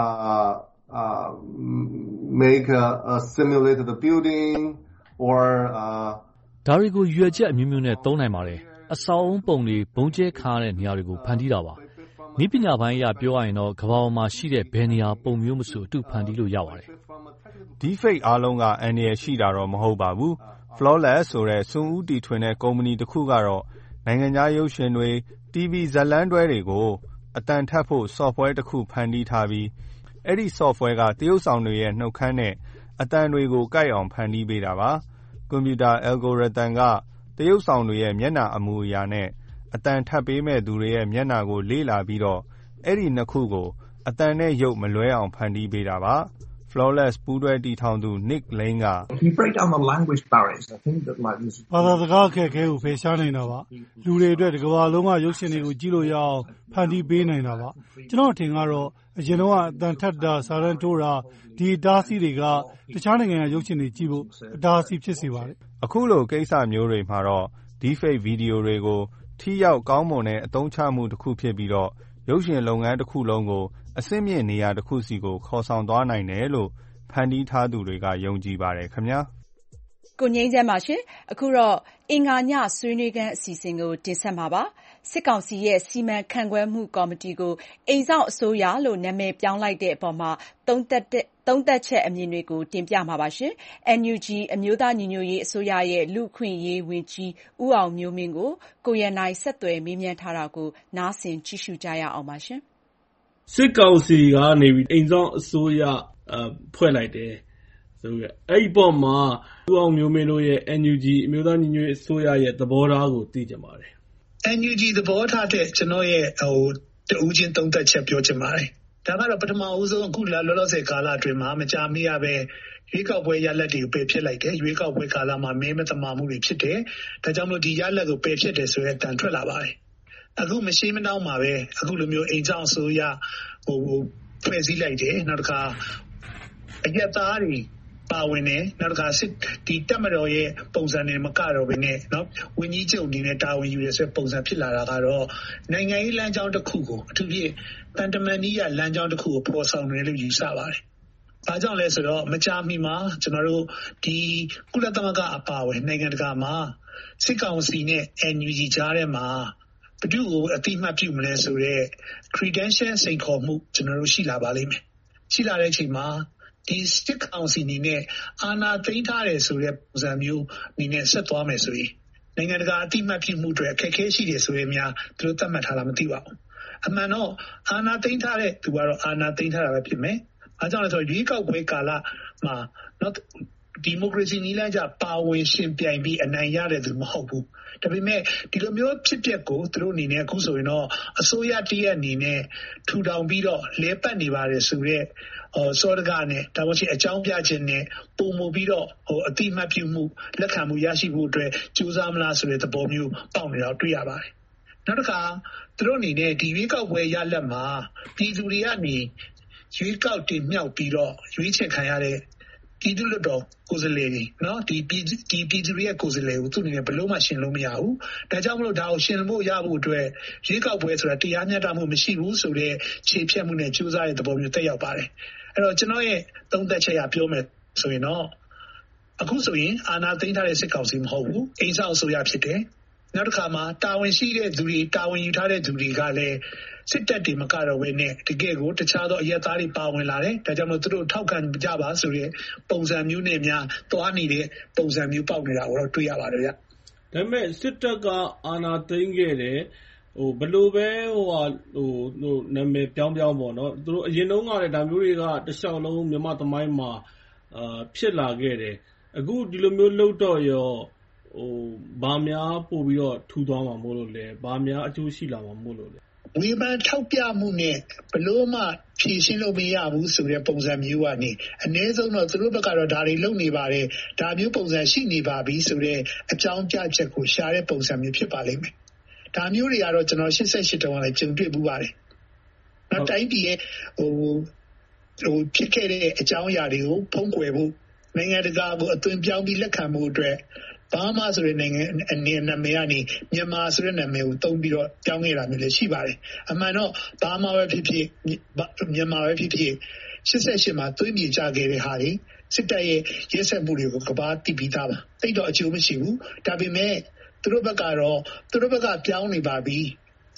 Make a simulated building or ဒါတွေကိုရွေချက်အမျိုးမျိုးနဲ့သုံးနိုင်ပါတယ်။အဆောက်အုံပုံတွေဘုံကျဲခါတဲ့နေရာတွေကိုဖန်တီးတာပါ။နည်းပညာပိုင်းအရပြောရရင်တော့ကမ္ဘာပေါ်မှာရှိတဲ့ဘယ်နေရာပုံမျိုးမဆိုအတုဖန်တီးလို့ရပါတယ်။ Deepfake အားလုံးကအန္တရာယ်ရှိတာတော့မဟုတ်ပါဘူး။ Flawless ဆိုတဲ့စွန့်ဦးတီထွင်တဲ့ကုမ္ပဏီတစ်ခုကတော့နိုင်ငံခြားရုပ်ရှင်တွေ၊ TV ဇာတ်လမ်းတွဲတွေကိုအသံထပ်ဖို့ software တစ်ခုဖန်တီးထားပြီးအဲ့ဒီ software ကတရုတ်ဆောင်တွေရဲ့နှုတ်ခမ်းနဲ့အသံတွေကိုကိုက်အောင်ဖန်တီးပေးတာပါ။ ကွန်ပျူတာ algorithm ကတရုတ်ဆောင်တွေရဲ့မျက်နှာအမူအရာနဲ့အသံထပ်ပေးမဲ့သူတွေရဲ့မျက်နှာကိုလေ့လာပြီးတော့အဲ့ဒီနှစ်ခုကိုအသံနဲ့ရုပ်မလွဲအောင်ဖန်တီးပေးတာပါ။ Flawless ပူးတွဲတည်ထောင်သူ Nick Lane ကဘာသာစကားအခက်အခဲကိုဖယ်ရှားနိုင်တာပါ။လူတွေအတွက်တစ်ကမ္ဘာလုံးကရုပ်ရှင်တွေကိုကြည့်လို့ရအောင်ဖန်တီးပေးနိုင်တာပါ။ကျွန်တော်ထင်ကတော့အရင်တော့အသံထပ်တာစာတန်းထိုးတာဒီအတားအဆီးတွေကတခြားနိုင်ငံကရုပ်ရှင်တွေကြည့်ဖို့အတားအဆီးဖြစ်စေပါတယ်။အခုလိုကိစ္စမျိုးတွေမှာတော့ Deepfake ဗီဒီယိုတွေကိုထိရောက်ကောင်းမွန်တဲ့အသုံးချမှုတစ်ခုဖြစ်ပြီးတော့ရုပ်ရှင်လုပ်ငန်းတစ်ခုလုံးကိုအဆင့်မြင့်နေရာတစ်ခုစီကိုခေါ်ဆောင်သွားနိုင်တယ်လို့ဖန်တီးထားသူတွေကယုံကြည်ပါတယ်ခင်ဗျာ။ကိုငြိမ်းချမ်းပါရှင်။အခုတော့အင်္ဂါညဆွေးနွေးခန်းအစီအစဉ်ကိုတင်ဆက်မှာပါ။စစ်ကောင်စီရဲ့စီမံခန့်ခွဲမှုကော်မတီကိုအိမ်စောင့်အစိုးရလို့နာမည်ပြောင်းလိုက်တဲ့အပေါ်မှာသုံးသပ်ချက်အမြင်တွေကိုတင်ပြမှာပါရှင်။ NUG အမျိုးသားညီညွတ်ရေးအစိုးရရဲ့လူ့အခွင့်အရေးဝန်ကြီးဦးအောင်မျိုးမင်းကိုကိုရန်နိုင်ဆက်သွယ်မေးမြန်းထားတာကိုနားဆင်ကြည့်ရှုကြရအောင်ပါရှင်။စစ်ကောင်စီကနေပြီးအိမ်စောင့်အစိုးရဖွဲ့လိုက်တယ်ဆိုရအဲ့ဒီပေါ်မှာဦးအောင်မျိုးမင်းတို့ရဲ့ NUG အမျိုးသားညီညွတ်ရေးအစိုးရရဲ့သဘောထားကိုသိကြပါတယ်။ NUG သဘောထားတဲ့ကျွန်တော်ရဲ့တဦးချင်းသုံးသပ်ချက်ပြောချင်ပါတယ်။ဒါကတော့ပထမဦးဆုံးအခုလောလောဆယ်ကာလအတွင်းမှာမကြာမီရပဲရွေးကောက်ပွဲရလဒ်တွေကိုပယ်ဖျက်လိုက်တယ်။ရွေးကောက်ပွဲကာလမှာမဲမသမာမှုတွေဖြစ်တယ်။ဒါကြောင့်မို့ဒီရလဒ်ကိုပယ်ဖျက်တယ်ဆိုတဲ့အတန်ထွက်လာပါတယ်။အခုမရှိမနှောင်းမှာပဲအခုလိုမျိုးအိမ်ဆောင်အစိုးရဖွဲ့စည်းလိုက်တယ်။နောက်တစ်ခါအရက်သားတွေပါဝင်တယ်နောက်တစ်ခါဒီတက်မတော်ရဲ့ပုံစံနဲ့မကတော့ဘဲနဲ့เนาะဝင်းကြီးချုပ်အနေနဲ့တာဝန်ယူရဆိုပုံစံဖြစ်လာတာကတော့နိုင်ငံရေးလမ်းကြောင်းတစ်ခုကိုအထူးဖြင့်တန်တမန်ကြီးရလမ်းကြောင်းတစ်ခုကိုပေါ်ဆောင်တယ်လို့ယူဆပါတယ်။ဒါကြောင့်လဲဆိုတော့မကြာမီမှာကျွန်တော်တို့ဒီကုလသမဂ္ဂအပါအဝင်နိုင်ငံတကာမှာစစ်ကောင်စီနဲ့ NUG ကြားထဲမှာဘယ်သူ့ကိုအတိအမှတ်ပြုမလဲဆိုတော့ credential စိန်ခေါ်မှုကျွန်တော်တို့ရှိလာပါလိမ့်မယ်။ရှိလာတဲ့အချိန်မှာဒီစစ်ကောင်စီနေနဲ့အာဏာသိမ်းထားတယ်ဆိုတဲ့ပုံစံမျိုးနေနဲ့ဆက်သွားမယ်ဆိုရင်နိုင်ငံတကာအတိအမှတ်ပြုမှုတွေအခက်အခဲရှိတယ်ဆိုရင်များသူတို့သတ်မှတ်ထားတာမသိပါဘူး။အမှန်တော့အာဏာသိမ်းထားတဲ့သူကတော့အာဏာသိမ်းထားတာပဲဖြစ်မယ်။အဲကြောင့်လဲဆိုရွေးကောက်ပွဲကာလမှာနော်ဒီမိုကရေစီနည်းလမ်းကျပါဝင်ရှင်ပြိုင်ပြီးအနိုင်ရတဲ့သူမဟုတ်ဘူး။ဒါပေမဲ့ဒီလိုမျိုးဖြစ်ပျက်ကိုသူတို့အနေနဲ့အခုဆိုရင်တော့အစိုးရတရက်အနေနဲ့ထူထောင်ပြီးတော့လဲပတ်နေပါတယ်ဆိုတော့စောဒကနဲ့ဒါမှမဟုတ်အကြောင်းပြခြင်းနဲ့ပုံမူပြီးတော့အတိအမှတ်ပြုမှုလက်ခံမှုရရှိဖို့အတွက်ကြိုးစားမလားဆိုတဲ့သဘောမျိုးပေါက်နေတော့တွေ့ရပါတယ်။နောက်တစ်ခါသူတို့အနေနဲ့ဒီရွေးကောက်ပွဲရလဒ်မှာပြည်သူတွေကနေရွေးကောက်တင်မြှောက်ပြီးတော့ရွေးချယ်ခံရတဲ့ပြည်သူ့လွှတ်တော်ကိုယ်စားလှယ်တွေနော်ဒီပြည်သူတွေရဲ့ကိုယ်စားလှယ်ကိုသူအနေနဲ့ဘယ်လို့မှရှင်းလို့မရဘူး။ဒါကြောင့်မလို့ဒါကိုရှင်းလို့ရဖို့အတွက်ရွေးကောက်ပွဲဆိုတာတရားမျှတမှုမရှိဘူးဆိုတဲ့ခြေဖြတ်မှုနဲ့ကြိုးစားတဲ့သဘောမျိုးတက်ရောက်ပါတယ်။အဲ့တော့ကျွန်တော်ရဲ့သုံးသပ်ချက်ရပြောမယ်ဆိုရင်တော့အခုဆိုရင်အာဏာသိမ်းထားတဲ့စစ်ကောင်စီမဟုတ်ဘူးအိမ်စောင့်အစိုးရဖြစ်တယ်။နောက်တစ်ခါမှာတာဝန်ရှိတဲ့သူတွေတာဝန်ယူထားတဲ့သူတွေကလည်းစစ်တပ်တွေမကတော့ဘဲနဲ့တကယ်ကိုတခြားသောအရက်သားတွေပါဝင်လာတယ်။ဒါကြောင့်မို့သူတို့ထောက်ခံကြပါဆိုတဲ့ပုံစံမျိုးနဲ့များသွားနေတဲ့ပုံစံမျိုးပေါက်နေတာကိုတော့တွေ့ရပါတယ်ဗျ။ဒါပေမဲ့စစ်တပ်ကအာဏာသိမ်းခဲ့တယ်ဘယ်လိုပဲနာမည်ပြောင်းပေါ့နော်သူတို့အရင်တုန်းကလည်းဒါမျိုးတွေကတခြားလုံးမြန်မာသမိုင်းမှာဖြစ်လာခဲ့တယ်အခုဒီလိုမျိုးလှုပ်တော့ရောဘာများပို့ပြီးတော့ထူသွားမှာမို့လို့လဲဘာများအကျိုးရှိလာမှာမို့လို့လဲဝေဖန်ထောက်ပြမှုနဲ့ဘလို့မှဖြေရှင်းလို့မရဘူးဆိုတဲ့ပုံစံမျိုးကနေအနည်းဆုံးတော့သူတို့ဘက်ကတော့ဒါတွေလုပ်နေပါတယ်ဒါမျိုးပုံစံရှိနေပါပြီဆိုတဲ့အကြောင်းပြချက်ကိုရှားတဲ့ပုံစံမျိုးဖြစ်ပါလိမ့်မယ်ဒါမျိုးတွေကတော့ကျွန်တော်88တောင်လည်းကြုံတွေ့မှုပါတယ်နောက်တိုင်းပြည်ရဲ့ဖြစ်ခဲ့တဲ့အကြောင်းအရာတွေကိုဖုံးကွယ်ဖို့နိုင်ငံတကာကိုအသွင်ပြောင်းပြီးလက်ခံမှုအတွက်ဘာမှဆိုတဲ့နိုင်ငံအနေနဲ့နာမည်ကနေမြန်မာဆိုတဲ့နာမည်ကိုသုံးပြီးတော့ကြောင်းနေတာမျိုးလည်းရှိပါတယ်အမှန်တော့ဘာမှပဲဖြစ်ဖြစ်မြန်မာပဲဖြစ်ဖြစ်88မှာသွေးမြေကြခဲ့တဲ့ဟာတွေစစ်တပ်ရဲ့ရဲစက်မှုတွေကိုကဘာတိပြီးသားပါတိတ်တော့အကျိုးမရှိဘူးဒါပေမဲ့သူတို့ဘက်ကတော့သူတို့ဘက်ကပြောင်းနေပါပြီ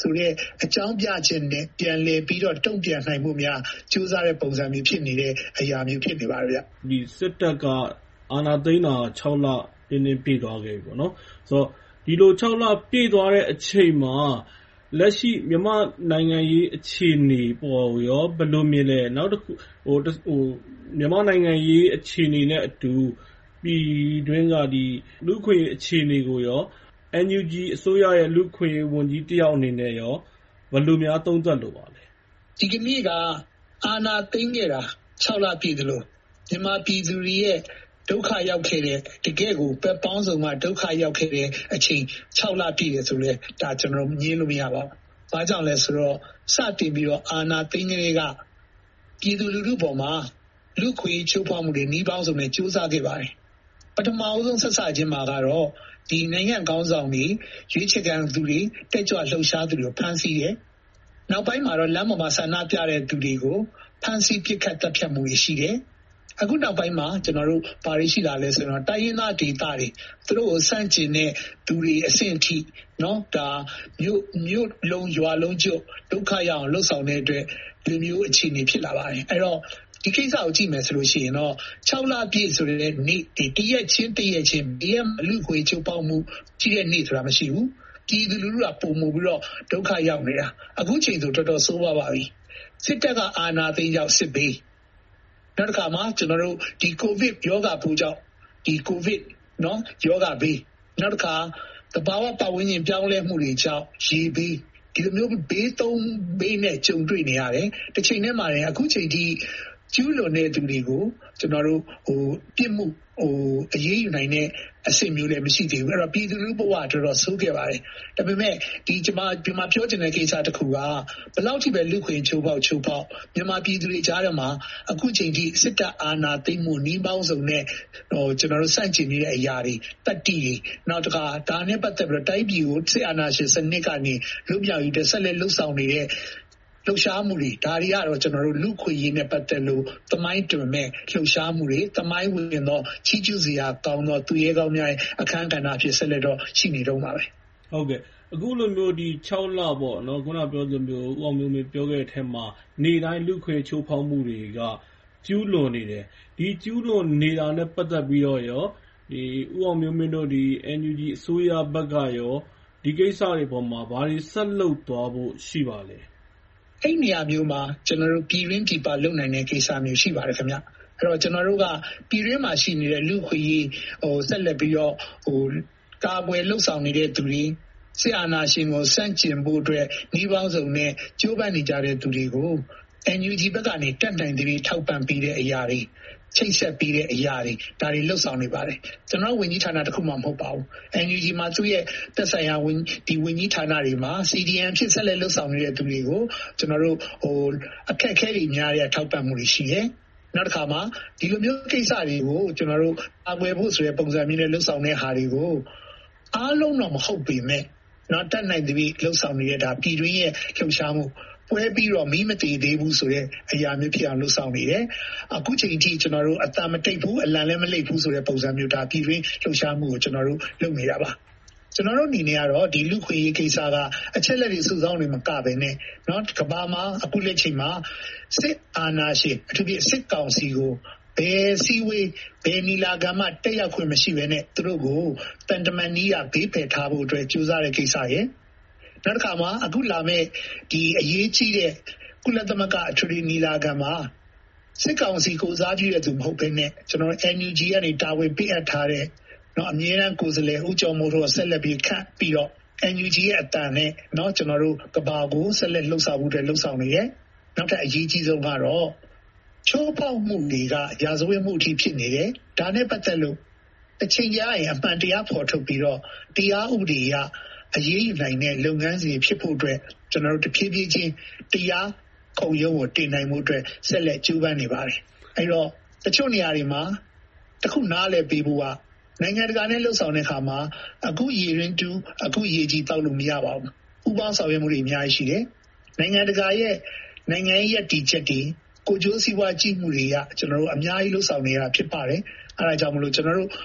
ဆိုတဲ့အကြောင်းပြခြင်းနဲ့ပြန်လည်ပြီးတော့တုံ့ပြန်နိုင်မှုများကြိုးစားတဲ့ပုံစံမျိုးဖြစ်နေတဲ့အရာမျိုးဖြစ်နေပါဗျ။ဒီစစ်တပ်ကအာဏာသိမ်းတာ6လတင်းတင်းပြည့်သွားခဲ့ပြီပေါ့နော်ဆိုတော့ဒီလို6လပြည့်သွားတဲ့အချိန်မှာလက်ရှိမြန်မာနိုင်ငံရေးအခြေအနေပေါ်ရောဘယ်လိုမြင်လဲနောက်တစ်ခုမြန်မာနိုင်ငံရေးအခြေအနေနဲ့အတူပြည်တွင်းကဒီလူခွေအခြေအနေကိုရော NUG အစိုးရရဲ့လူခွေဝန်ကြီးတယောက်အနေနဲ့ရောဘယ်လိုများသုံးသပ်လို့ပါလဲဒီကနေ့ကအာဏာသိမ်းခဲ့တာ6လပြည့်သလိုမြန်မာပြည်သူတွေရဲ့ဒုက္ခရောက်ခဲ့တဲ့တကယ်ကိုပဲပေါင်းစုံမှဒုက္ခရောက်ခဲ့တဲ့အချိန်6လပြည့်တယ်ဆိုလဲဒါကျွန်တော်ညင်းလို့မရပါဘူး။ဘာကြောင့်လဲဆိုတော့စတင်ပြီးတော့အာဏာသိမ်းကလေးကပြည်သူလူထုပေါ်မှာလူခွေချိုးဖောက်မှုတွေနှီးပေါင်းစုံနဲ့စ조사ခဲ့ပါတယ်။ပထမအဆုံးဆက်စခြင်းမှာကတော့ဒီနိုင်ငံကောင်းဆောင်တွေရွေးချယ်ခံသူတွေတက်ကြွလှုပ်ရှားသူတွေကိုဖမ်းဆီးတယ်။နောက်ပိုင်းမှာတော့လမ်းပေါ်မှာဆန္ဒပြတဲ့သူတွေကိုဖမ်းဆီးပစ်ခတ်တပ်ဖြတ်မှုတွေရှိတယ်။အခုနောက်ပိုင်းမှာကျွန်တော်တို့ဘာတွေရှိလာလဲဆိုတော့တိုင်းရင်းသားဒေသတွေသူတို့ကိုစန့်ကျင်တဲ့သူတွေအဆင့်ထိနော်ဒါမြို့လုံးရွာလုံးကျွတ်ဒုက္ခရအောင်လှုပ်ဆောင်တဲ့အတွက်လူမျိုးအခြေအနေဖြစ်လာပါတယ်အဲ့တော့ဒီကိစ္စကိုကြည့်မယ်ဆိုလို့ရှိရင်တော့6လပြည့်ဆိုတဲ့နေ့ဒီတရက်ချင်းဒီလူခွေချိုးပေါက်မှုကြီးတဲ့နေ့ဆိုတာမရှိဘူးပြည်သူလူထုကပုံမှုပြီးတော့ဒုက္ခရောက်နေတာအခုချိန်ဆိုတော်တော်ဆိုးပါပြီစစ်တပ်ကအာဏာသိမ်းကြောင့်စစ်ဘေးနောက်တစ်ခါမှာကျွန်တော်တို့ဒီကိုဗစ်ရောဂါပိုးကြောင့်ဒီကိုဗစ်နော်ရောဂါဘေးနောက်တစ်ခါသဘာဝပတ်ဝန်းကျင်ပြောင်းလဲမှုတွေကြောင့်ရေဘေးဒီလိုမျိုးဘေးသုံးဘေးနဲ့ကြုံတွေ့နေရတယ်တစ်ချိန်တည်းမှာလည်းအခုချိန်ထိကျူးလွန်တဲ့သူတွေကိုကျွန်တော်တို့ပြစ်မှုအရေးယူနိုင်တဲ့အဆင့်မျိုးလည်းမရှိသေးဘူးအဲ့တော့ပြည်သူလူထုဘဝတော်တော်ဆိုးခဲ့ပါတယ်ဒါပေမဲ့ဒီဒီမှာပြောချင်တဲ့ကိစ္စတစ်ခုကဘယ်လောက်ထိပဲလူခွင့်ချိုးပေါက်မြန်မာပြည်သူတွေကြားထဲမှာအခုချိန်ထိစစ်တပ်အာဏာသိမ်းမှုနှီးပေါင်းစုံနဲ့ကျွန်တော်တို့စန့်ကျင်နေတဲ့အရာတွေတက်တီတွေနောက်တစ်ခါဒါနဲ့ပတ်သက်ပြီးတော့တိုင်းပြည်ကိုစစ်အာဏာရှင်စနစ်ကနေလွတ်မြောက်ရေးတဲ့ဆက်လက်လှုပ်ဆောင်နေတဲ့လှုပ်ရှားမှုတွေဒါတွေကတော့ကျွန်တော်တို့လူခွေရေးနဲ့ပတ်သက်လို့သမိုင်းတွင်မဲ့လှုပ်ရှားမှုတွေသမိုင်းဝင်သောချီးကျူးစရာကောင်းသောသူရဲကောင်းများရဲ့အခမ်းကဏ္ဍဖြစ်ဆက်လက်တော့ရှိနေတော့မှာပဲဟုတ်ကဲ့အခုလိုမျိုးဒီ6လပေါ့နော်ခုနပြောသလိုမျိုးဦးအောင်မျိုးပြောခဲ့တဲ့အထက်မှာနေတိုင်းလူခွေချိုးဖောက်မှုတွေကကျူးလွန်နေတယ်ဒီကျူးလွန်နေတာနဲ့ပတ်သက်ပြီးတော့ရောဒီဦးအောင်မျိုးတို့ဒီ NUG အစိုးရဘက်ကရောဒီကိစ္စတွေပေါ်မှာဘာတွေဆက်လုပ်သွားဖို့ရှိပါလဲအဲ့နေရာမျိုးမှာကျွန်တော်တို့ပြည်ရင်းပြည်ပလုပ်နိုင်တဲ့ကိစ္စမျိုးရှိပါတယ်ခင်ဗျအဲ့တော့ကျွန်တော်တို့ကပြည်ရင်းမှာရှိနေတဲ့လူခွေရေးဆက်လက်ပြီးတော့ကာကွယ်လှုပ်ဆောင်နေတဲ့သူတွေစစ်အာဏာရှင်ကိုစန့်ကျင်ဖို့အတွက်နှီးပေါင်းစုံနဲ့ကြိုးပမ်းနေကြတဲ့သူတွေကို NUG ဘက်ကနေတက်နိုင်တဲ့ထောက်ပံ့ပေးတဲ့အရာတွေချိတ်ဆက်ပေးတဲ့အရာတွေဒါတွေလှုပ်ဆောင်နေပါတယ်ကျွန်တော်ဝန်ကြီးဌာနတစ်ခုမှမဟုတ်ပါဘူး NUG မှာသူ့ရဲ့သက်ဆိုင်ရာဝန်ကြီးဌာနတွေမှာ CDN ဖြစ်ဆက်လက်လှုပ်ဆောင်နေတဲ့သူတွေကိုကျွန်တော်တို့အခက်အခဲတွေများတဲ့ထောက်ပံ့မှုတွေရှိတယ်နောက်တစ်ခါမှာဒီလိုမျိုးကိစ္စတွေကိုကျွန်တော်တို့အကွယ်ဖို့ဆိုတဲ့ပုံစံမျိုးနဲ့လှုပ်ဆောင်တဲ့ဟာတွေကိုအားလုံးတော့မဟုတ်ပေမဲ့နော်တက်နိုင်တဲ့လှုပ်ဆောင်နေတဲ့ဒါပြည်တွင်းရဲ့လှုပ်ရှားမှုပွဲပြီးတော့မီးမတည်သေးဘူးဆိုတဲ့အရာမျိုးဖြစ်အောင်လှုပ်ဆောင်နေတယ်အခုချိန်ထိကျွန်တော်တို့အတန်မတိတ်ဘူးအလံလည်းမလိတ်ဘူးဆိုတဲ့ပုံစံမျိုးဒါပြည်တွင်းလှုပ်ရှားမှုကိုကျွန်တော်တို့လုပ်နေတာပါကျွန်တော်တို့အနေနဲ့ကတော့ဒီလူခွေရေးကိစ္စကအချက်လက်တွေစုဆောင်းနေမှာကပဲနဲ့เนาะကဘာမှာအခုလက်ချိန်မှာစစ်အာဏာရှင်အထူးဖြင့်စစ်ကောင်စီကိုဘယ်စီဝေးဘယ်နီလာကမှတက်ရောက်ခွင့်မရှိဘဲနဲ့သူတို့ကိုတန်တမန်နီးရဘေးဖယ်ထားဖို့အတွက်ကြိုးစားတဲ့ကိစ္စရဲ့နောက်တစ်ခါမှာအခုလာမဲ့ဒီအရေးကြီးတဲ့ကုလသမဂ္ဂအထွေထွေနီလာခံမှာစစ်ကောင်စီကိုစားပြုတဲ့သူမဟုတ်ဘဲနဲ့ကျွန်တော် NUG ကနေတာဝန်ပေးအပ်ထားတဲ့နော်အမြဲတမ်းကိုယ်စားလှယ်ဦးကျော်မိုးတို့ဆက်လက်ပြီးခန့်ပြီးတော့ NUG ရဲ့အတန်နဲ့နော်ကျွန်တော်တို့ကဘာကိုဆက်လက်လှုပ်ဆောင်မှုတွေလှုပ်ဆောင်နေရဲ့နောက်ထပ်အရေးကြီးဆုံးကတော့ချိုးဖောက်မှုတွေကရာဇဝတ်မှုအထိဖြစ်နေတယ်ဒါနဲ့ပတ်သက်လို့အချိန်ရရင်အမှန်တရားဖော်ထုတ်ပြီးတော့တရားဥပဒေအရအရေးယူနိုင်တဲ့လုပ်ငန်းစဉ်ဖြစ်ဖို့အတွက်ကျွန်တော်တို့တဖြည်းဖြည်းချင်းတရားခုံရုံးကိုတင်နိုင်မှုအတွက်ဆက်လက်ကြိုးပမ်းနေပါတယ်အဲ့တော့တချို့နေရာတွေမှာတခုနားလည်ပေးဖို့ကနိုင်ငံတကာနဲ့လှုပ်ဆောင်တဲ့အခါမှာအခုရေရင်းတူအခုရေကြီးတောက်လို့မရပါဘူးဥပအောင်ဆောင်ရွက်မှုတွေအများကြီးရှိတယ်နိုင်ငံတကာရဲ့နိုင်ငံရဲ့တည်ချက်တွေကိုကျိုးစည်းဝါးကြည့်မှုတွေကကျွန်တော်တို့အများကြီးလှုပ်ဆောင်နေရတာဖြစ်ပါတယ်အဲဒါကြောင့်မလို့ကျွန်တော်တို့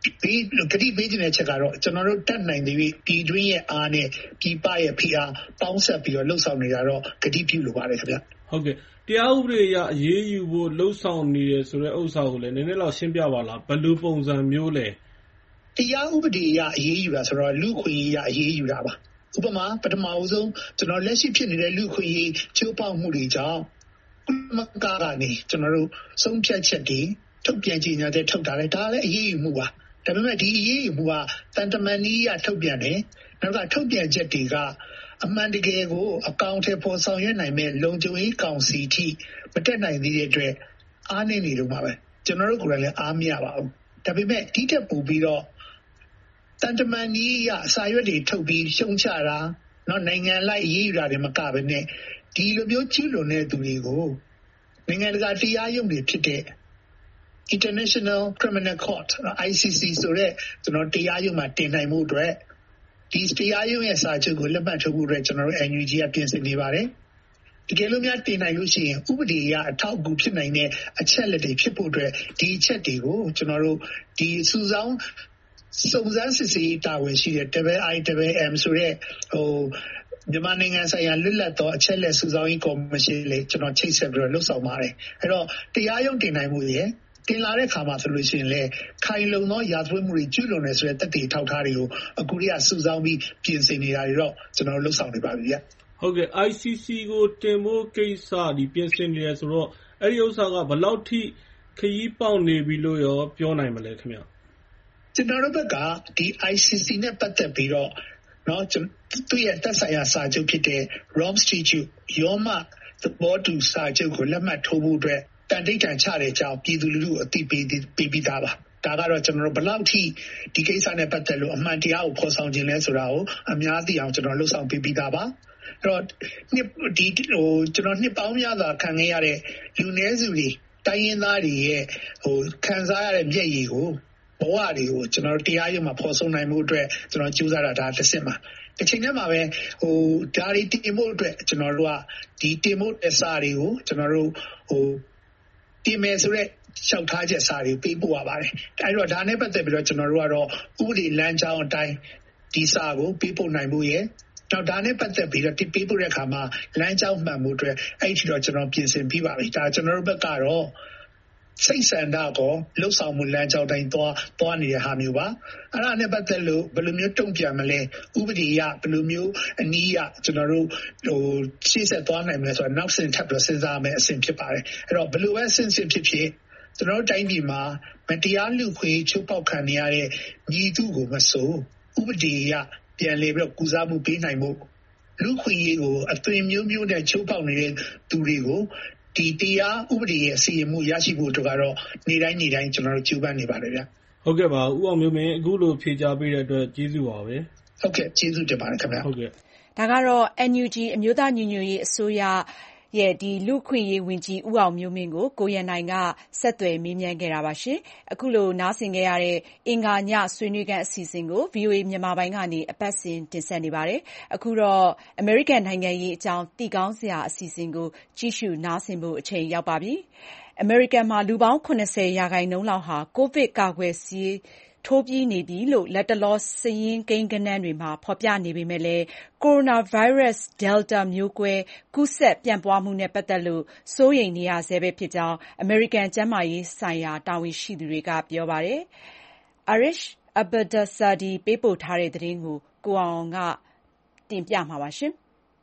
ကတိပေးခြင်းတဲ့ချက်ကတော့ကျွန်တော်တို့တတ်နိုင်သေးပြီပြည်တွင်းရဲ့အားနဲ့ပြည်ပရဲ့ဖိအားပေါင်းဆက်ပြီးတော့လှုပ်ဆောင်နေတာတော့ကတိပြုလိုပါတယ်ခင်ဗျဟုတ်ကဲ့တရားဥပဒေအရအရေးယူဖို့လှုပ်ဆောင်နေတယ်ဆိုတဲ့ဥစ္စာကိုလည်းနည်းနည်းလောက်ရှင်းပြပါလားဘယ်လိုပုံစံမျိုးလဲတရားဥပဒေအရအရေးယူတာဆိုတော့လူခွင့်ရေးအရေးယူတာပါဥပမာပထမဦးဆုံးကျွန်တော်လက်ရှိဖြစ်နေတဲ့လူခွင့်ရေးချိုးဖောက်မှုတွေကြောင့်ကုလသမဂ္ဂကနေကျွန်တော်တို့ဆုံးဖြတ်ချက်တွေထုတ်ပြန်ကြေညာတဲ့ထုတ်တာလေဒါလည်းအရေးယူမှုပါဒါပေမဲ့ဒီအရေးယူမှုကတန်တမန်နည်းအရထုတ်ပြန်တယ်နောက်ကထုတ်ပြန်ချက်တွေကအမှန်တကယ်ကိုအကောင့်ထဲပေါ်ဆောင်ရွက်နိုင်မဲ့လုံခြုံရေးကောင်စီထိမတက်နိုင်သေးတဲ့အတွက်အားနည်းနေတော့မှာပဲကျွန်တော်တို့ကိုယ်တိုင်လည်းအားမရပါဘူးဒါပေမဲ့ဒီတက်ပို့ပြီးတော့တန်တမန်ကြီးရအစာရွက်တွေထုတ်ပြီးရှုံချတာနော်နိုင်ငံလိုက်အရေးယူတာတွေမကဘဲနဲ့ဒီလိုမျိုးကျူးလွန်တဲ့သူတွေကိုနိုင်ငံတကာတရားရုံးတွေဖြစ်တဲ့ International Criminal Court ICC ဆိုတဲ့ကျွန်တော်တရားရုံးမှာတင်နိုင်မှုအတွက်ဒီတရားရုံးရဲ့စာချုပ်ကိုလက်မှတ်ထိုးဖို့အတွက်ကျွန်တော်တို့ NUG ကပြင်ဆင်နေပါတယ်တကယ်လို့များတင်နိုင်လို့ရှိရင်ဥပဒေအရအထောက်အကူဖြစ်နိုင်တဲ့အချက်လက်တွေဖြစ်ဖို့အတွက်ဒီအချက်တွေကိုကျွန်တော်တို့ဒီစုဆောင်စုံစမ်းစစ်ဆေးတာဝန်ရှိတဲ့ IIMM ဆိုတဲ့မြန်မာနိုင်ငံဆိုင်ရာလွတ်လပ်သောအချက်လက်စုဆောင်ရေးကော်မရှင်လေကျွန်တော်ချိတ်ဆက်ပြီးတော့လှုပ်ဆောင်ပါတယ်အဲ့တော့တရားရုံးတင်နိုင်မှုရဲ့တင်လာတဲ့ခါမှာဆိုလို့ရှိရင်လေခိုင်လုံသောရာဇဝတ်မှုတွေကျူးလွန်နေဆိုတဲ့တက်တည်ထောက်ထားတွေကိုအခုတည်းကစုဆောင်ပြီးပြင်ဆင်နေတာတွေတော့ကျွန်တော်လှုပ်ဆောင်နေပါပြီဗျဟုတ်ကဲ့ ICC ကိုတင်ဖို့ကိစ္စဒီပြင်ဆင်နေတယ်ဆိုတော့အဲ့ဒီဥစ္စာကဘယ်လောက်ထိခရီးပေါက်နေပြီလို့ရောပြောနိုင်မလဲခင်ဗျကျွန်တော်တို့ဘက်ကဒီ ICC နဲ့ပတ်သက်ပြီးတော့နော်သူရဲ့သက်ဆိုင်ရာစာချုပ်ဖြစ်တဲ့ Rome Statute ရောမသဘောတူစာချုပ်ကိုလက်မှတ်ထိုးဖို့အတွက်တန်တိတ်တန်ချတဲ့အကြောင်းပြည်သူလူထုအသိပေးပြီးသားပါဒါကတော့ကျွန်တော်တို့ဘယ်လောက်ထိဒီကိစ္စနဲ့ပတ်သက်လို့အမှန်တရားကိုဖော်ဆောင်ခြင်းလဲဆိုတာကိုအများသိအောင်ကျွန်တော်လှုပ်ဆောင်ပြီးသားပါအဲ့တော့ကျွန်တော်နှစ်ပေါင်းများစွာခံခဲ့ရတဲ့လူနည်းစုတွေတိုင်းရင်းသားတွေရဲ့ခံစားရတဲ့မျက်ရည်ကိုဘဝတွေကိုကျွန်တော်တရားရုံးမှာဖော်ဆောင်နိုင်မှုအတွက်ကျွန်တော်ကြိုးစားတာဒါတစ်စစ်မှာတစ်ချိန်တည်းမှာပဲဒါတွေတင်ဖို့အတွက်ကျွန်တော်တို့ကဒီတင်ဖို့တဲ့စာတွေကိုကျွန်တော်တို့တင်မယ်ဆိုတဲ့လျှောက်ထားချက်စာတွေပေးပို့ရပါတယ်အဲဒီတော့ဒါနဲ့ပတ်သက်ပြီးတော့ကျွန်တော်တို့ကတော့ဥပဒေလမ်းကြောင်းအတိုင်းဒီစာကိုပေးပို့နိုင်မှုရဲ့တော့ဒါနဲ့ပတ်သက်ပြီးတော့ပေးပို့တဲ့အခါမှာလမ်းကြောင်းမှန်မှုအတွက်အဲ့ဒီတော့ကျွန်တော်ပြင်ဆင်ပြီးပါပြီဒါကျွန်တော်တို့ဘက်ကတော့စိတ်ဆန္ဒကိုလှုပ်ဆောင်မှုလမ်းကြောင်းတိုင်းသွားနေတဲ့ဟာမျိုးပါအဲ့ဒါနဲ့ပတ်သက်လို့ဘယ်လိုမျိုးတုံ့ပြန်မလဲဥပဒေအရဘယ်လိုမျိုးအနည်းအရကျွန်တော်တို့ရှေ့ဆက်သွားနိုင်မလဲဆိုတော့နောက်ဆင့်ထပ်ပြီးစဉ်းစားမယ်အဆင့်ဖြစ်ပါတယ်အဲ့တော့ဘယ်လိုပဲစဉ်းဖြစ်ကျွန်တော်တို့တိုင်းပြည်မှာမတရားလူခွေချိုးပေါက်ခံနေရတဲ့ညီသူကိုမဆိုဥပဒေအရပြန်လေပြီးတော့ကုစားမှုပေးနိုင်မှုလူခွေရေးကိုအသွင်မျိုးမျိုးနဲ့ချိုးပေါက်နေတဲ့သူတွေကိုဒီတရားဥပဒေရဲ့အစီအမှုရရှိဖို့အတွက်ကတော့နေ့တိုင်းကျွန်တော်တို့ကြိုးပမ်းနေပါတယ်ဗျဟုတ်ကဲ့ပါဦးအောင်မျိုးမင်းအခုလိုဖြေကြားပေးတဲ့အတွက်ကျေးဇူးပါပဲဟုတ်ကဲ့ကျေးဇူးတင်ပါတယ်ခင်ဗျဟုတ်ကဲ့ဒါကတော့ NUG အမျိုးသားညီညွတ်ရေးအစိုးရရဲ့ဒီလူခွင့်ရေးဝန်ကြီးဦးအောင်မျိုးမင်းကိုကိုရန်နိုင်ကဆက်သွယ်မေးမြန်းခဲ့တာပါရှင်အခုလိုနားဆင်ခဲ့ရတဲ့အင်္ဂါညဆွေးနွေးခန်းအစီအစဉ်ကို VOA မြန်မာပိုင်းကနေအပတ်စဉ်တင်ဆက်နေပါတယ်အခုတော့ American နိုင်ငံရေးအကြောင်းသိကောင်းစရာအစီအစဉ်ကိုကြည့်ရှုနားဆင်ဖို့အချိန်ရောက်ပါပြီAmerican မှာလူပေါင်း80%လောက်ဟာကိုဗစ်ကာကွယ်ဆေးထိုးပြီးနေပြီလို့လက်တလောစာရင်းကိန်းဂဏန်းတွေမှာဖော်ပြနေပေမဲ့လည်းကိုရိုနာဗိုင်းရပ်စ် Delta မျိုးကွဲကူးစက်ပြန့်ပွားမှုနဲ့ပတ်သက်လို့စိုးရိမ်နေရဆဲပဲဖြစ်ကြောင်း American ကျန်းမာရေးဆိုင်ရာတာဝန်ရှိသူတွေကပြောပါတယ်။ Arish Abadasadi ပေးပို့ထားတဲ့သတင်းကိုကိုအောင်ကတင်ပြမှာပါရှင်။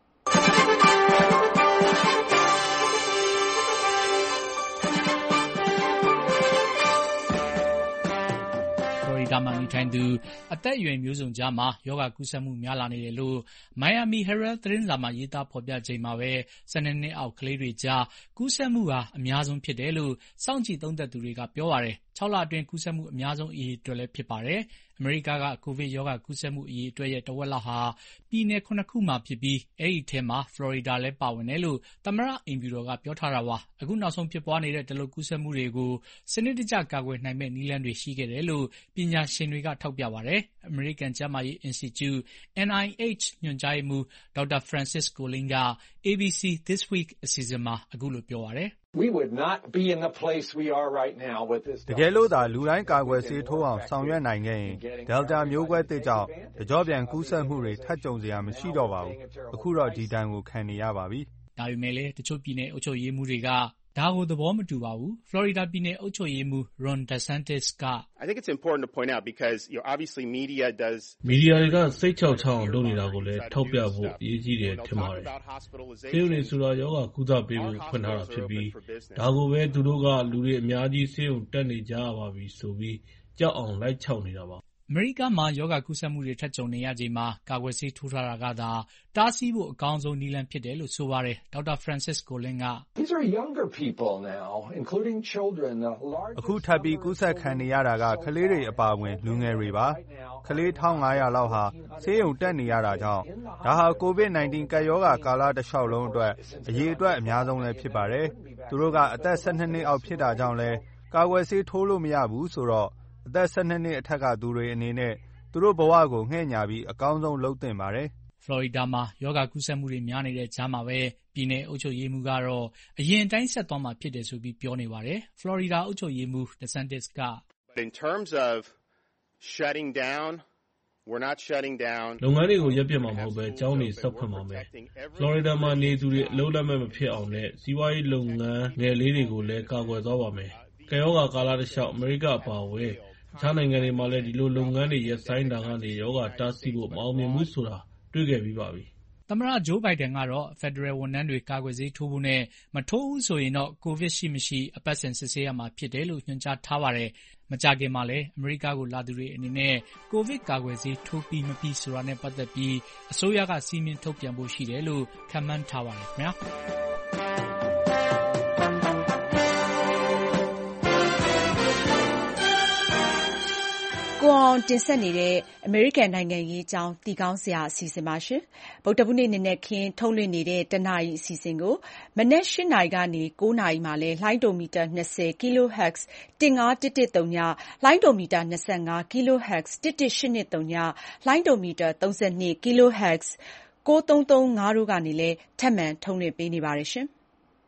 ဒါမှနေထိုင်သူအသက်အရွယ်မျိုးစုံကြားမှာယောဂကူးစက်မှုများလာနေတယ်လို့ Miami Herald သတင်းစာမှာရေးသားဖော်ပြချိန်မှာပဲ12နှစ်အောက်ကလေးတွေကြားကူးစက်မှုဟာအများဆုံးဖြစ်တယ်လို့စောင့်ကြည့်သုံးသပ်သူတွေကပြောပါတယ်။6 လအတွင်းကူးစက်မှုအများဆုံးအရေအတွက်လည်းဖြစ်ပါတယ်။အမေရိကကိုဗစ်ရောဂါကူးစက်မှုအရေအတွက်ရဲ့တဝက်လောက်ဟာပြည်နယ် 7 ခုမှာဖြစ်ပြီးအဲဒီထဲမှာဖလော်ရီဒါလည်းပါဝင်တယ်လို့သမ္မတအိမ်ဖြူတော်ကပြောထားတာပါ။အခုနောက်ဆုံးဖြစ်ပွားနေတဲ့ဒီလိုကူးစက်မှုတွေကိုစနစ်တကျကာကွယ်နိုင်မယ့်နည်းလမ်းတွေရှိခဲ့တယ်လို့ပညာရှင်တွေကထောက်ပြပါတယ်။ အမေရိကန်ကျန်းမာရေး Institute NIH ညွှန်ကြားရေးမှူးဒေါက်တာ Francis Collins က ABC This Week အစီအစဉ်မှာအခုလိုပြောပါတယ်။ We would not be in the place we are right now with this. တကယ်လို့သာလူတိုင်းကာကွယ်ဆေးထိုးအောင်ဆောင်ရွက်နိုင်ခဲ့ရင် Delta မျိုးကွဲသစ်ကြောင့်တကြော့ပြန်ကူးစက်မှုတွေထပ်ကြုံစရာမရှိတော့ပါဘူး။အခုတော့ဒီတန်ကိုခံနေရပါပြီ။ဒါပေမဲ့လည်းတချို့ပြည်နယ်အုပ်ချုပ်ရေးမှူးတွေကဒါကိုသဘောမတူပါဘူး။ Florida ပြည်နယ်အုပ်ချုပ်ရေးမှူး Ron DeSantis က I think it's important to point out because obviously media does မီဒီယာတွေကစိတ်ချောက်ချအောင်လုပ်နေတာကိုလည်းထောက်ပြဖို့အရေးကြီးတယ်ထင်ပါတယ်။ဆေးရုံတွေဆိုတာရောဂါကုသပေးဖို့ဖွင့်ထားတာဖြစ်ပြီးဒါကိုပဲသူတို့ကလူတွေအများကြီးဆေးရုံတက်နေကြရပါပြီဆိုပြီးကြောက်အောင်လိုက်ချောက်နေတာပါ။အမေရိကန်မှာရောဂါကူးစက်မှုတွေထပ်ကြုံနေရချိန်မှာကာကွယ်ဆေးထိုးထားတာကသာတားဆီးဖို့အကောင်းဆုံးနည်းလမ်းဖြစ်တယ်လို့ဆိုပါတယ်။ဒေါက်တာ Francis Collins က These are younger people now, including children. အခုထပ်ပြီးကူးစက်ခံနေရတာကကလေးတွေအပါအဝင်လူငယ်တွေပါ။ကလေး 1500 လောက်ဟာဆေးရုံတက်နေရတာကြောင့်ဒါဟာ COVID-19 ကပ်ရောဂါကာလတစ်လျှောက်လုံးအတွက်အရေးအတွက်အများဆုံးလည်းဖြစ်ပါတယ်။သူတို့ကအသက်12နှစ်အောက်ဖြစ်တာကြောင့်လည်းကာကွယ်ဆေးထိုးလို့မရဘူးဆိုတော့အသက်12နှစ်အထက်ကသူတွေအနေနဲ့သူတို့ဘဝကိုငှဲ့ညာပြီးအကောင်းဆုံးလုပ်သင့်ပါတယ်။ Florida မှာရောဂါကူးစက်မှုတွေများနေတဲ့ကြားမှာပဲပြည်နယ်အုပ်ချုပ်ရေးမှူးကတော့အရင်တိုင်းဆက်သွားမှာဖြစ်တယ်ဆိုပြီးပြောနေပါတယ်။ Florida အုပ်ချုပ်ရေးမှူး DeSantis က In terms of shutting down, we're not shutting down. လုပ်ငန်းတွေကိုရပ်ပစ်မှာမဟုတ်ပဲကျောင်းတွေဆက်ဖွင့်ပါမယ်။ Florida မှာနေသူတွေအလုပ်လက်မဲ့မဖြစ်အောင်နဲ့စီးပွားရေးလုပ်ငန်းငယ်လေးတွေကိုလည်းကာကွယ်သွားပါမယ်။ကပ်ရောဂါကာလတစ်လျှောက်အမေရိကအပါအဝင်အခြားနိုင်ငံတွေမှာလည်းဒီလိုလုပ်ငန်းတွေရပ်ဆိုင်းတာကနေရောဂါတားဆီးဖို့မအောင်မြင်ဘူးဆိုတာတွေ့ခဲ့ပြီးပါပြီ။သမ္မတ Joe Biden ကတော့ Federal ဝန်ထမ်းတွေကာကွယ်ဆေးထိုးဖို့နဲ့မထိုးဘူးဆိုရင်တော့ COVID ရှိမရှိအပတ်စဉ်စစ်ဆေးရမှာဖြစ်တယ်လို့ညွှန်ကြားထားပါတယ်။မကြာခင်မှာလည်းအမေရိကကိုလာသူတွေအနေနဲ့ COVID ကာကွယ်ဆေးထိုးပြီးမပြီးဆိုတာနဲ့ပတ်သက်ပြီးအစိုးရကစည်းမျဉ်းထုတ်ပြန်ဖို့ရှိတယ်လို့ခန့်မှန်းထားပါတယ်ခင်ဗျာ။ကိုအောင်တင်ဆက်နေတဲ့အမေရိကန်နိုင်ငံရေးအကြောင်းတီကောင်းစရာအစီအစဉ်ပါရှင်။ဗုဒ္ဓဘူးနေ့နက်ခင်းထုတ်လွှင့်နေတဲ့တနာရီအစီအစဉ်ကိုမနက်၈နာရီကနေ9နာရီမှာလဲလိုင်းဒိုမီတာ20 kHz 15113လိုင်းဒိုမီတာ25 kHz 11823လိုင်းဒိုမီတာ32 kHz 9335တို့ကနေလဲထပ်မံထုတ်လွှင့်ပေးနေပါတယ်ရှင်။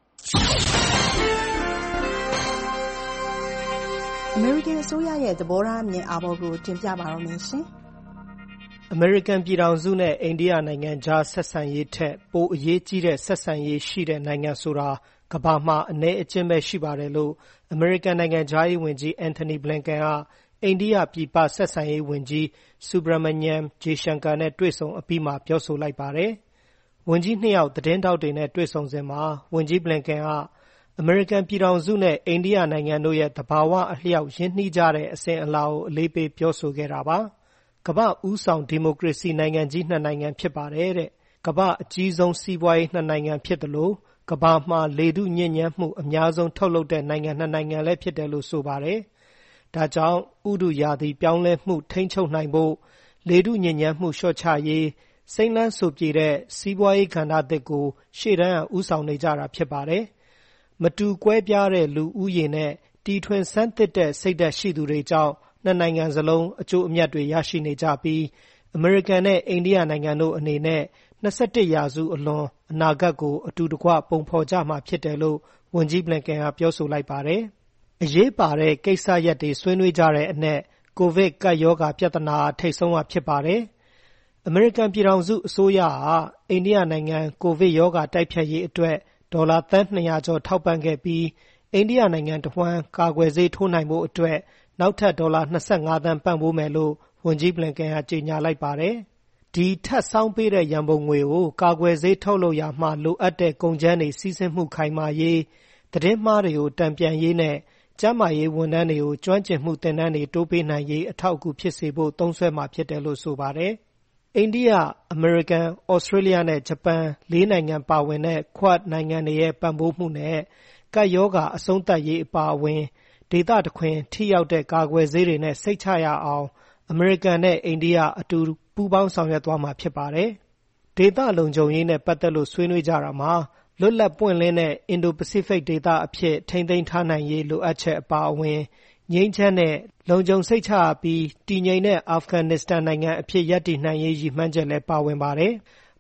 အမေရိကန်အစိုးရရဲ့သဘောထားအမြင်အာဘော်ကိုတင်ပြပါတော့မယ်ရှင်။အမေရိကန်ပြည်ထောင်စုနဲ့အိန္ဒိယနိုင်ငံကြားဆက်ဆံရေးထက်ပိုအရေးကြီးတဲ့ဆက်ဆံရေးရှိတဲ့နိုင်ငံဆိုတာကမ္ဘာမှာအနည်းအကျဉ်းပဲရှိပါတယ်လို့အမေရိကန်နိုင်ငံခြားရေးဝန်ကြီး Antony Blinken ကအိန္ဒိယပြည်ပဆက်ဆံရေးဝန်ကြီး Subrahmanyam Jaishankar နဲ့တွေ့ဆုံအပြီးမှာပြောဆိုလိုက်ပါတယ်။ဝန်ကြီးနှစ်ယောက်သတင်းထောက်တွေနဲ့တွေ့ဆုံစဉ်မှာဝန်ကြီး Blinken ကအမေရိကန်ပြည်ထောင်စုနဲ့အိန္ဒိယနိုင်ငံတို့ရဲ့သဘာဝအလျောက်ရင်းနှီးကြတဲ့အစဉ်အလာကိုအလေးပေးပြောဆိုခဲ့တာပါ။ကမ္ဘာဦးဆောင်ဒီမိုကရေစီနိုင်ငံကြီးနှစ်နိုင်ငံဖြစ်ပါတယ်တဲ့။ကမ္ဘာအကြီးဆုံးစီးပွားရေးနှစ်နိုင်ငံဖြစ်တယ်လို့ကမ္ဘာမှာလေထုညစ်ညမ်းမှုအများဆုံးထုတ်လုပ်တဲ့နိုင်ငံနှစ်နိုင်ငံလည်းဖြစ်တယ်လို့ဆိုပါတယ်။ဒါကြောင့်ဥတုရာသီပြောင်းလဲမှုထိန်းချုပ်နိုင်ဖို့လေထုညစ်ညမ်းမှုလျှော့ချရေးစိမ့်လန်းဆိုပြေတဲ့စီးပွားရေးကဏ္ဍသစ်ကိုရှေ့တန်းဦးဆောင်နေကြတာဖြစ်ပါတယ်။မတူကွဲပြားတဲ့လူဦးရေနဲ့တီထွင်ဆန်းသစ်တဲ့စိတ်ဓာတ်ရှိသူတွေကြောင့်နှစ်နိုင်ငံစလုံးအကျိုးအမြတ်တွေရရှိနေကြပြီးအမေရိကန်နဲ့အိန္ဒိယနိုင်ငံတို့အနေနဲ့21ရာစုအလွန်အနာဂတ်ကိုအတူတကွပုံဖော်ကြမှာဖြစ်တယ်လို့ဝန်ကြီး Blinken ကပြောဆိုလိုက်ပါတယ်။အရေးပါတဲ့ကိစ္စရပ်တွေဆွေးနွေးကြတဲ့အနက်ကိုဗစ်ကပ်ရောဂါပြဿနာထိပ်ဆုံးကဖြစ်ပါတယ်။အမေရိကန်ပြည်ထောင်စုအစိုးရဟာအိန္ဒိယနိုင်ငံကိုဗစ်ရောဂါတိုက်ဖျက်ရေးအတွက်ဒေါ်လာသန်း200ကျော်ထောက်ပံ့ခဲ့ပြီးအိန္ဒိယနိုင်ငံတဝှမ်းကာကွယ်ဆေးထိုးနိုင်ဖို့အတွက်နောက်ထပ်ဒေါ်လာ25သန်းပံ့ပိုးမယ်လို့ဝန်ကြီး Blinken ကကြေညာလိုက်ပါတယ်။ဒီထပ်ဆောင်းပေးတဲ့ရန်ပုံငွေကိုကာကွယ်ဆေးထုတ်လုပ်ရာမှာလိုအပ်တဲ့ကုန်ကျန်းတွေစီးဆင်းမှုခိုင်မာရေးသတင်းမှားတွေကိုတံပြန်ရေးနဲ့ကျန်းမာရေးဝန်ထမ်းတွေကိုကျွမ်းကျင်မှုသင်တန်းတွေတိုးပေးနိုင်ရေးအထောက်အကူဖြစ်စေဖို့သုံးစွဲမှာဖြစ်တယ်လို့ဆိုပါတယ်။အိန္ဒိယ၊အမေရိကန်၊ဩစတြေးလျနဲ့ဂျပန်4နိုင်ငံပါဝင်တဲ့ Quad နိုင်ငံတွေရဲ့ပံ့ပိုးမှုနဲ့ကပ်ရောဂါအဆုံးသတ်ရေးအပါအဝင်ဒေသတခွင်ထိရောက်တဲ့ကာကွယ်ဆေးတွေနဲ့စိတ်ချရအောင်အမေရိကန်နဲ့အိန္ဒိယအတူပူးပေါင်းဆောင်ရွက်သွားမှာဖြစ်ပါတယ်။ဒေသလုံခြုံရေးနဲ့ပတ်သက်လို့ဆွေးနွေးကြတာမှာလွတ်လပ်ပွင့်လင်းတဲ့အင်ဒိုပစိဖိတ်ဒေသအဖြစ်ထိန်းသိမ်းထားနိုင်ရေးလိုအပ်ချက်အပါအဝင်ငြိမ်းချမ်းတဲ့လုံခြုံစိတ်ချပြီးတည်ငြိမ်တဲ့အာဖဂန်နစ္စတန်နိုင်ငံအဖြစ်ရပ်တည်နိုင်ရေးရည်မှန်းချက်လည်းပါဝင်ပါတယ်။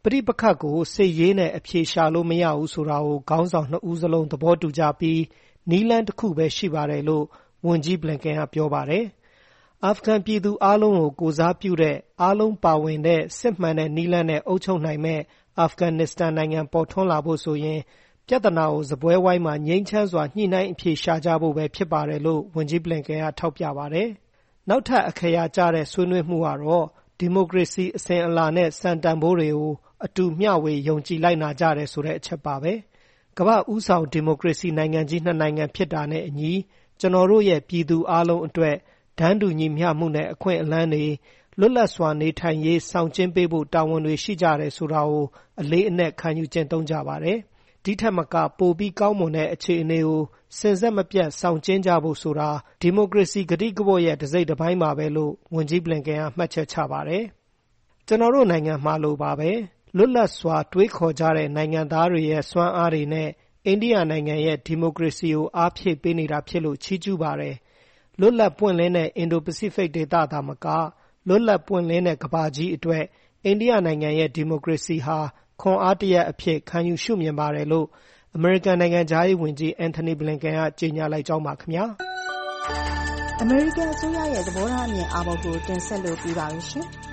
ပဋိပက္ခကိုစစ်ရေးနဲ့အဖြေရှာလို့မရဘူးဆိုတာကိုခေါင်းဆောင်နှစ်ဦးစလုံးသဘောတူကြပြီးနည်းလမ်းတစ်ခုပဲရှိပါတယ်လို့ဝန်ကြီးဘလင်ကန်ကပြောပါတယ်။အာဖဂန်ပြည်သူအားလုံးကိုကိုစားပြုတဲ့အားလုံးပါဝင်တဲ့စစ်မှန်တဲ့နည်းလမ်းနဲ့အုပ်ချုပ်နိုင်မဲ့အာဖဂန်နစ္စတန်နိုင်ငံပေါ်ထွန်းလာဖို့ဆိုရင်ပြဿနာကိုစားပွဲဝိုင်းမှာငြိမ်းချမ်းစွာညှိနှိုင်းအဖြေရှာကြဖို့ပဲဖြစ်ပါတယ်လို့ဝန်ကြီးဘလင်ကန်ကထောက်ပြပါတယ်။နောက်ထပ်အခရာကျတဲ့ဆွေးနွေးမှုကတော့ဒီမိုကရေစီအစဉ်အလာနဲ့စံတန်ဖိုးတွေကိုအတူမျှဝေယုံကြည်လိုက်နာကြတယ်ဆိုတဲ့အချက်ပါပဲ။ကမ္ဘာ့ဦးဆောင်ဒီမိုကရေစီနိုင်ငံကြီးနှစ်နိုင်ငံဖြစ်တာနဲ့အညီကျွန်တော်တို့ရဲ့ပြည်သူအလုံးအတွက်တန်းတူညီမျှမှုနဲ့အခွင့်အလမ်းတွေလွတ်လပ်စွာနေထိုင်ရေးဆောင်ကျဉ်ပေးဖို့တာဝန်တွေရှိကြတယ်ဆိုတာကိုအလေးအနက်ခံယူကျင့်သုံးကြပါတယ်။ဒီထက်မကပိုပြီးကောင်းမွန်တဲ့အခြေအနေကိုစဉ်ဆက်မပြတ်ဆောင်ကျဉ်ကြဖို့ဆိုတာဒီမိုကရေစီကတိကဝတ်ရဲ့တစ်စိတ်တစ်ပိုင်းပါပဲလို့ဝန်ကြီးဘလင်ကန်ကမှတ်ချက်ချပါတယ်။ကျွန်တော်တို့နိုင်ငံမှာလိုပါပဲလွတ်လပ်စွာတွေးခေါ်ကြတဲ့နိုင်ငံသားတွေရဲ့စွမ်းအားတွေနဲ့အိန္ဒိယနိုင်ငံရဲ့ဒီမိုကရေစီကိုအားဖြည့်ပေးနေတာဖြစ်လို့ချီးကျူးပါတယ်။လွတ်လပ်ပွင့်လင်းတဲ့အင်ဒိုပစိဖိတ်ဒေသသာမကလွတ်လပ်ပွင့်လင်းတဲ့ကမ္ဘာကြီးအတွက်အိန္ဒိယနိုင်ငံရဲ့ဒီမိုကရေစီဟာခွန်အားတရက်အဖြစ်ခံယူရှုမြင်ပါတယ်လို့အမေရိကန်နိုင်ငံသားရေးဝန်ကြီးအန်ထိုနီဘလင်ကန်ကကြေညာလိုက်ကြောင်းပါခင်ဗျာ။အမေရိကန်အစိုးရရဲ့သဘောထားအမြင်အာဘော်ကိုတင်ဆက်လို့ပြပါရရှင်။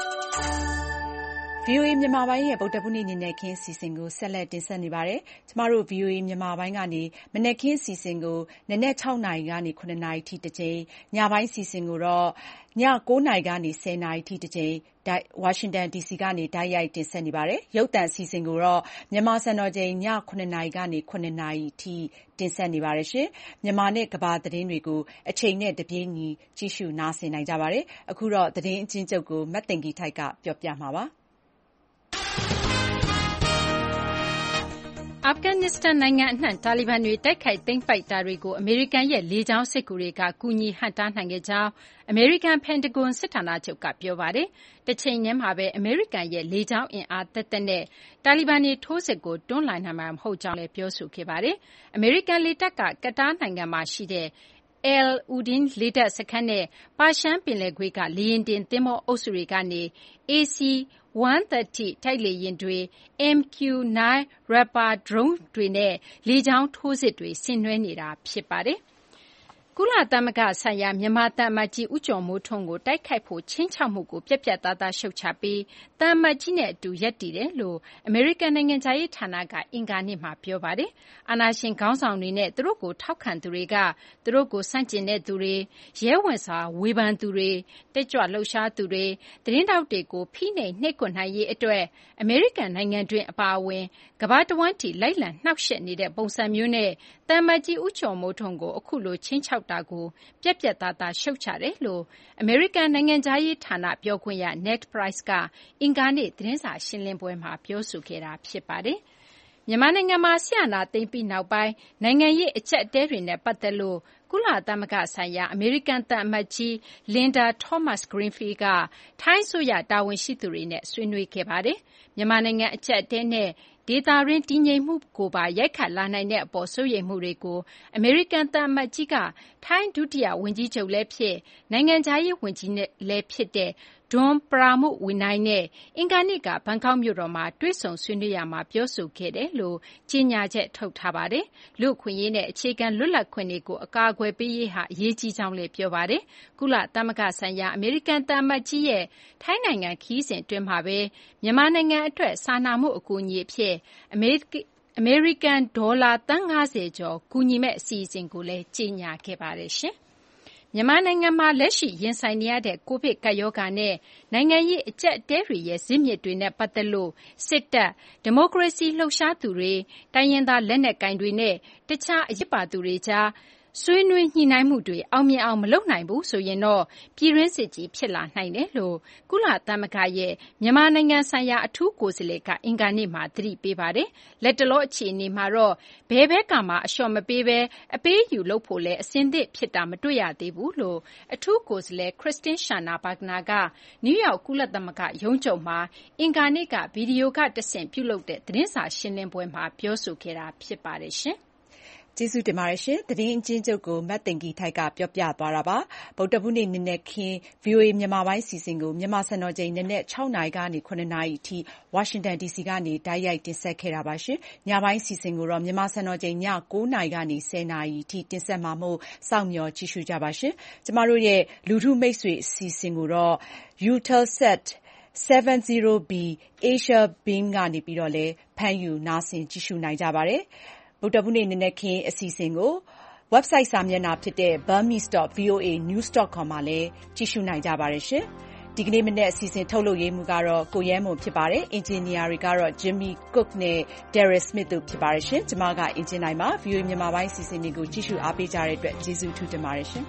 VOA မြန်မာပိုင်းရဲ့ဗုဒ္ဓဘုနေ့ညနေခင်းအစီအစဉ်ကိုဆက်လက်တင်ဆက်နေပါတယ်။ကျမတို့ VOA မြန်မာပိုင်းကနေမနက်ခင်းအစီအစဉ်ကိုနနက်6နာရီကနေ9နာရီထိတစ်ကြိမ်ညပိုင်းအစီအစဉ်ကိုတော့ည9နာရီကနေ10နာရီထိတစ်ကြိမ်ဝါရှင်တန် DC ကနေတိုက်ရိုက်တင်ဆက်နေပါတယ်။ရုပ်သံအစီအစဉ်ကိုတော့မြန်မာစံတော်ချိန်ည9နာရီကနေ9နာရီထိတင်ဆက်နေပါတယ်ရှင်။မြန်မာနဲ့ကမ္ဘာသတင်းတွေကိုအချိန်နဲ့တပြေးညီကြည့်ရှုနားဆင်နိုင်ကြပါတယ်။အခုတော့သတင်းအချင်းချုပ်ကိုမတ်တင်ကြီးထိုက်ကပြောပြမှာပါ။အာဖဂန်နစ္စတန်နိုင်ငံအနှံ့တာလီဘန်တွေတိုက်ခိုက်သိမ်းပိုက်တာတွေကိုအမေရိကန်ရဲ့လေကြောင်းစစ်ကူတွေကကူညီဟန့်တားနိုင်ခဲ့ကြောင်းအမေရိကန်ပန်တဂွန်စစ်ဌာနချုပ်ကပြောပါတယ်။တချိန်တည်းမှာပဲအမေရိကန်ရဲ့လေကြောင်းအင်အားသက်သက်နဲ့တာလီဘန်တွေထိုးစစ်ကိုတွန်းလှန်နိုင်မှာမဟုတ်ကြောင်းလည်းပြောဆိုခဲ့ပါတယ်။အမေရိကန်လေတပ်ကကတားနိုင်ငံမှာရှိတဲ့ El Udein လေတပ်စခန်းနဲ့ပါရှန်ပင်လယ်ကွေ့ကလေယာဉ်တင်သင်္ဘောအုပ်စုတွေကနေ AC-130 တိုက်လေယာဉ်တွေ MQ-9 Raptor ဒရုန်းတွေနဲ့လေကြောင်းထိုးစစ်တွေဆင်နွှဲနေတာဖြစ်ပါတယ်။ကုလသမဂ္ဂဆိုင်ရာမြန်မာသံအမတ်ကြီးဦးကျော်မိုးထွန်းကိုတိုက်ခိုက်ဖို့ခြိမ်းခြောက်မှုကိုပြတ်ပြတ်သားသားရှုတ်ချပြီးသံအမတ်ကြီးနဲ့အတူရပ်တည်တယ်လို့အမေရိကန်နိုင်ငံခြားရေးဌာနကအင်္ဂါနေ့မှာပြောပါတယ်။အာဏာရှင်ခေါင်းဆောင်တွေနဲ့သူတို့ကိုထောက်ခံသူတွေကသူတို့ကိုဆန့်ကျင်တဲ့သူတွေရဲဝံစွာဝေဖန်သူတွေတက်ကြွလှုပ်ရှားသူတွေသတင်းတောက်တွေကိုဖိနှိပ်နှိပ်ကွပ်နိုင်ရေးအတွက်အမေရိကန်နိုင်ငံတွင်းအပါအဝင်ကမ္ဘာတဝန်းထိလိုက်လံနှောက်ယှက်နေတဲ့ပုံစံမျိုးနဲ့သံအမတ်ကြီးဦးကျော်မိုးထွန်းကိုအခုလိုခြိမ်းခြောက်တာကိုပြတ်ပြတ်သားသားရှုတ်ချတယ်လို့အမေရိကန်နိုင်ငံခြားရေးဌာနပြောခွင့်ရ Ned Price ကအင်္ဂါနေ့သတင်းစာရှင်းလင်းပွဲမှာပြောဆိုခဲ့တာဖြစ်ပါတယ်။မြန်မာနိုင်ငံမှာစစ်အာဏာသိမ်းပြီးနောက်ပိုင်းနိုင်ငံရေးအကျပ်အတည်းတွေနဲ့ပတ်သက်လို့ကုလသမဂ္ဂဆိုင်ရာအမေရိကန်သံအမတ်ကြီး Linda Thomas-Greenfield ကထိုင်းအစိုးရတာဝန်ရှိသူတွေနဲ့ဆွေးနွေးခဲ့ပါတယ်။မြန်မာနိုင်ငံအကျပ်အတည်းနဲ့ဒေသတွင်းတည်ငြိမ်မှုကိုပါရိုက်ခတ်လာနိုင်တဲ့အပေါ်စိုးရိမ်မှုတွေကိုအမေရိကန်သံအမတ်ကြီးကထိုင်းဒုတိယဝန်ကြီးချုပ်လည်းဖြစ်နိုင်ငံခြားရေးဝန်ကြီးလည်းဖြစ်တဲ့Don Pramudwinai နဲ့အင်္ဂါနေ့ကဘန်ကောက်မြို့တော်မှာတွေ့ဆုံဆွေးနွေးရာမှာပြောဆိုခဲ့တယ်လို့ကြေညာချက်ထုတ်ထားပါတယ်။လူ့အခွင့်အရေးနဲ့အခြေခံလွတ်လပ်ခွင့်တွေကိုအကာအကွယ်ပေးရေးဟာအရေးကြီးကြောင်းလည်းပြောပါတယ်။ကုလသမဂ္ဂဆိုင်ရာအမေရိကန်သံအမတ်ကြီးရဲ့ထိုင်းနိုင်ငံခရီးစဉ်အတွင်းမှာပဲမြန်မာနိုင်ငံအတွက်စာနာမှုအကူအညီအဖြစ်အမေရိကန်ဒေါ်လာသန်း50ကျော်ကူညီမဲ့အစီအစဉ်ကိုလည်းကြေညာခဲ့ပါတယ်ရှင်။မြန်မာနိုင်ငံမှာလက်ရှိရင်ဆိုင်နေရတဲ့ကိုဗစ်ကပ်ရောဂါနဲ့နိုင်ငံရေးအကျပ်အတည်းတွေရဲ့ဇစ်မြစ်တွေနဲ့ပတ်သက်လို့စစ်တပ်ဒီမိုကရေစီလှုပ်ရှားသူတွေတိုင်းရင်းသားလက်နက်ကိုင်တွေနဲ့တခြားအရေးပါသူတွေကြားဆွေးနွေးညှိနှိုင်းမှုတွေအောင်မြင်အောင်မလုပ်နိုင်ဘူးဆိုရင်တော့ပြည်တွင်းစစ်ကြီးဖြစ်လာနိုင်တယ်လို့ကုလသမဂ္ဂရဲ့မြန်မာနိုင်ငံဆိုင်ရာအထူးကိုယ်စားလှယ်ကအင်္ဂါနေ့မှာသတိပေးပါတယ်။လက်တလောအခြေအနေမှာတော့ဘယ်ဘက်ကမှအလျှော့မပေးဘဲအပေးယူလုပ်ဖို့လဲအစင်းသစ်ဖြစ်တာမတွေ့ရသေးဘူးလို့အထူးကိုယ်စားလှယ် Christine Schraner Burgener ကနယူးယောက်ကုလသမဂ္ဂရုံးချုပ်မှာအင်္ဂါနေ့ကဗီဒီယိုကတဆင့်ပြုလုပ်တဲ့သတင်းစာရှင်းလင်းပွဲမှာပြောဆိုခဲ့တာဖြစ်ပါတယ်ရှင်။ကျေးဇူးတင်ပါတယ်ရှင်။သတင်းအကျဉ်းချုပ်ကိုမတ်သိင်္ဂီထိုက်ကပြောပြသွားတာပါ။ဗုဒ္ဓဟူးနေ့နံနက်ခင်း VOA မြန်မာပိုင်းအစီအစဉ်ကိုမြန်မာစံတော်ချိန်နံနက် 6 နာရီကနေ 7 နာရီအထိဝါရှင်တန် DC ကနေတိုက်ရိုက်တင်ဆက်ခဲ့တာပါ။ညပိုင်းအစီအစဉ်ကိုတော့မြန်မာစံတော်ချိန်ည 9 နာရီကနေ 10 နာရီအထိတင်ဆက်မှာမို့စောင့်မျှော်ကြည့်ရှုကြပါရှင်။ကျမတို့ရဲ့လူထုမိတ်ဆွေအစီအစဉ်ကိုတော့ Eutelsat 70B Asia Beam ကနေပြီးတော့လည်းဖမ်းယူနားဆင်ကြည့်ရှုနိုင်ကြပါတယ်။ဗုဒ္ဓဟူးနေ့နံနက်ခင်းအစီအစဉ်ကို website စာမျက်နှာဖြစ်တဲ့ burmese.voanews.com မှာလည်းကြည့်ရှုနိုင်ကြပါတယ်ရှင်။ဒီကနေ့မနက်အစီအစဉ်ထုတ်လုပ်ရေးမှူးကတော့ကိုရဲမွန်ဖြစ်ပါတယ်။အင်ဂျင်နီယာတွေကတော့ Jimmy Cook နဲ့ Daryl Smith တို့ဖြစ်ပါတယ်ရှင်။ကျွန်မကအင်ဂျင်နိုင်ပါ VOA မြန်မာပိုင်းအစီအစဉ်တွေကိုကြည့်ရှုအားပေးကြတဲ့အတွက်ကျေးဇူးထူးတင်ပါတယ်ရှင်။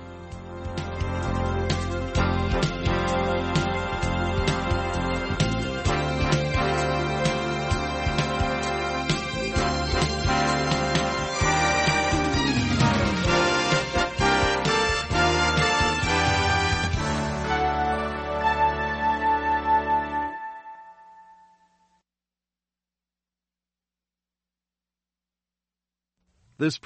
This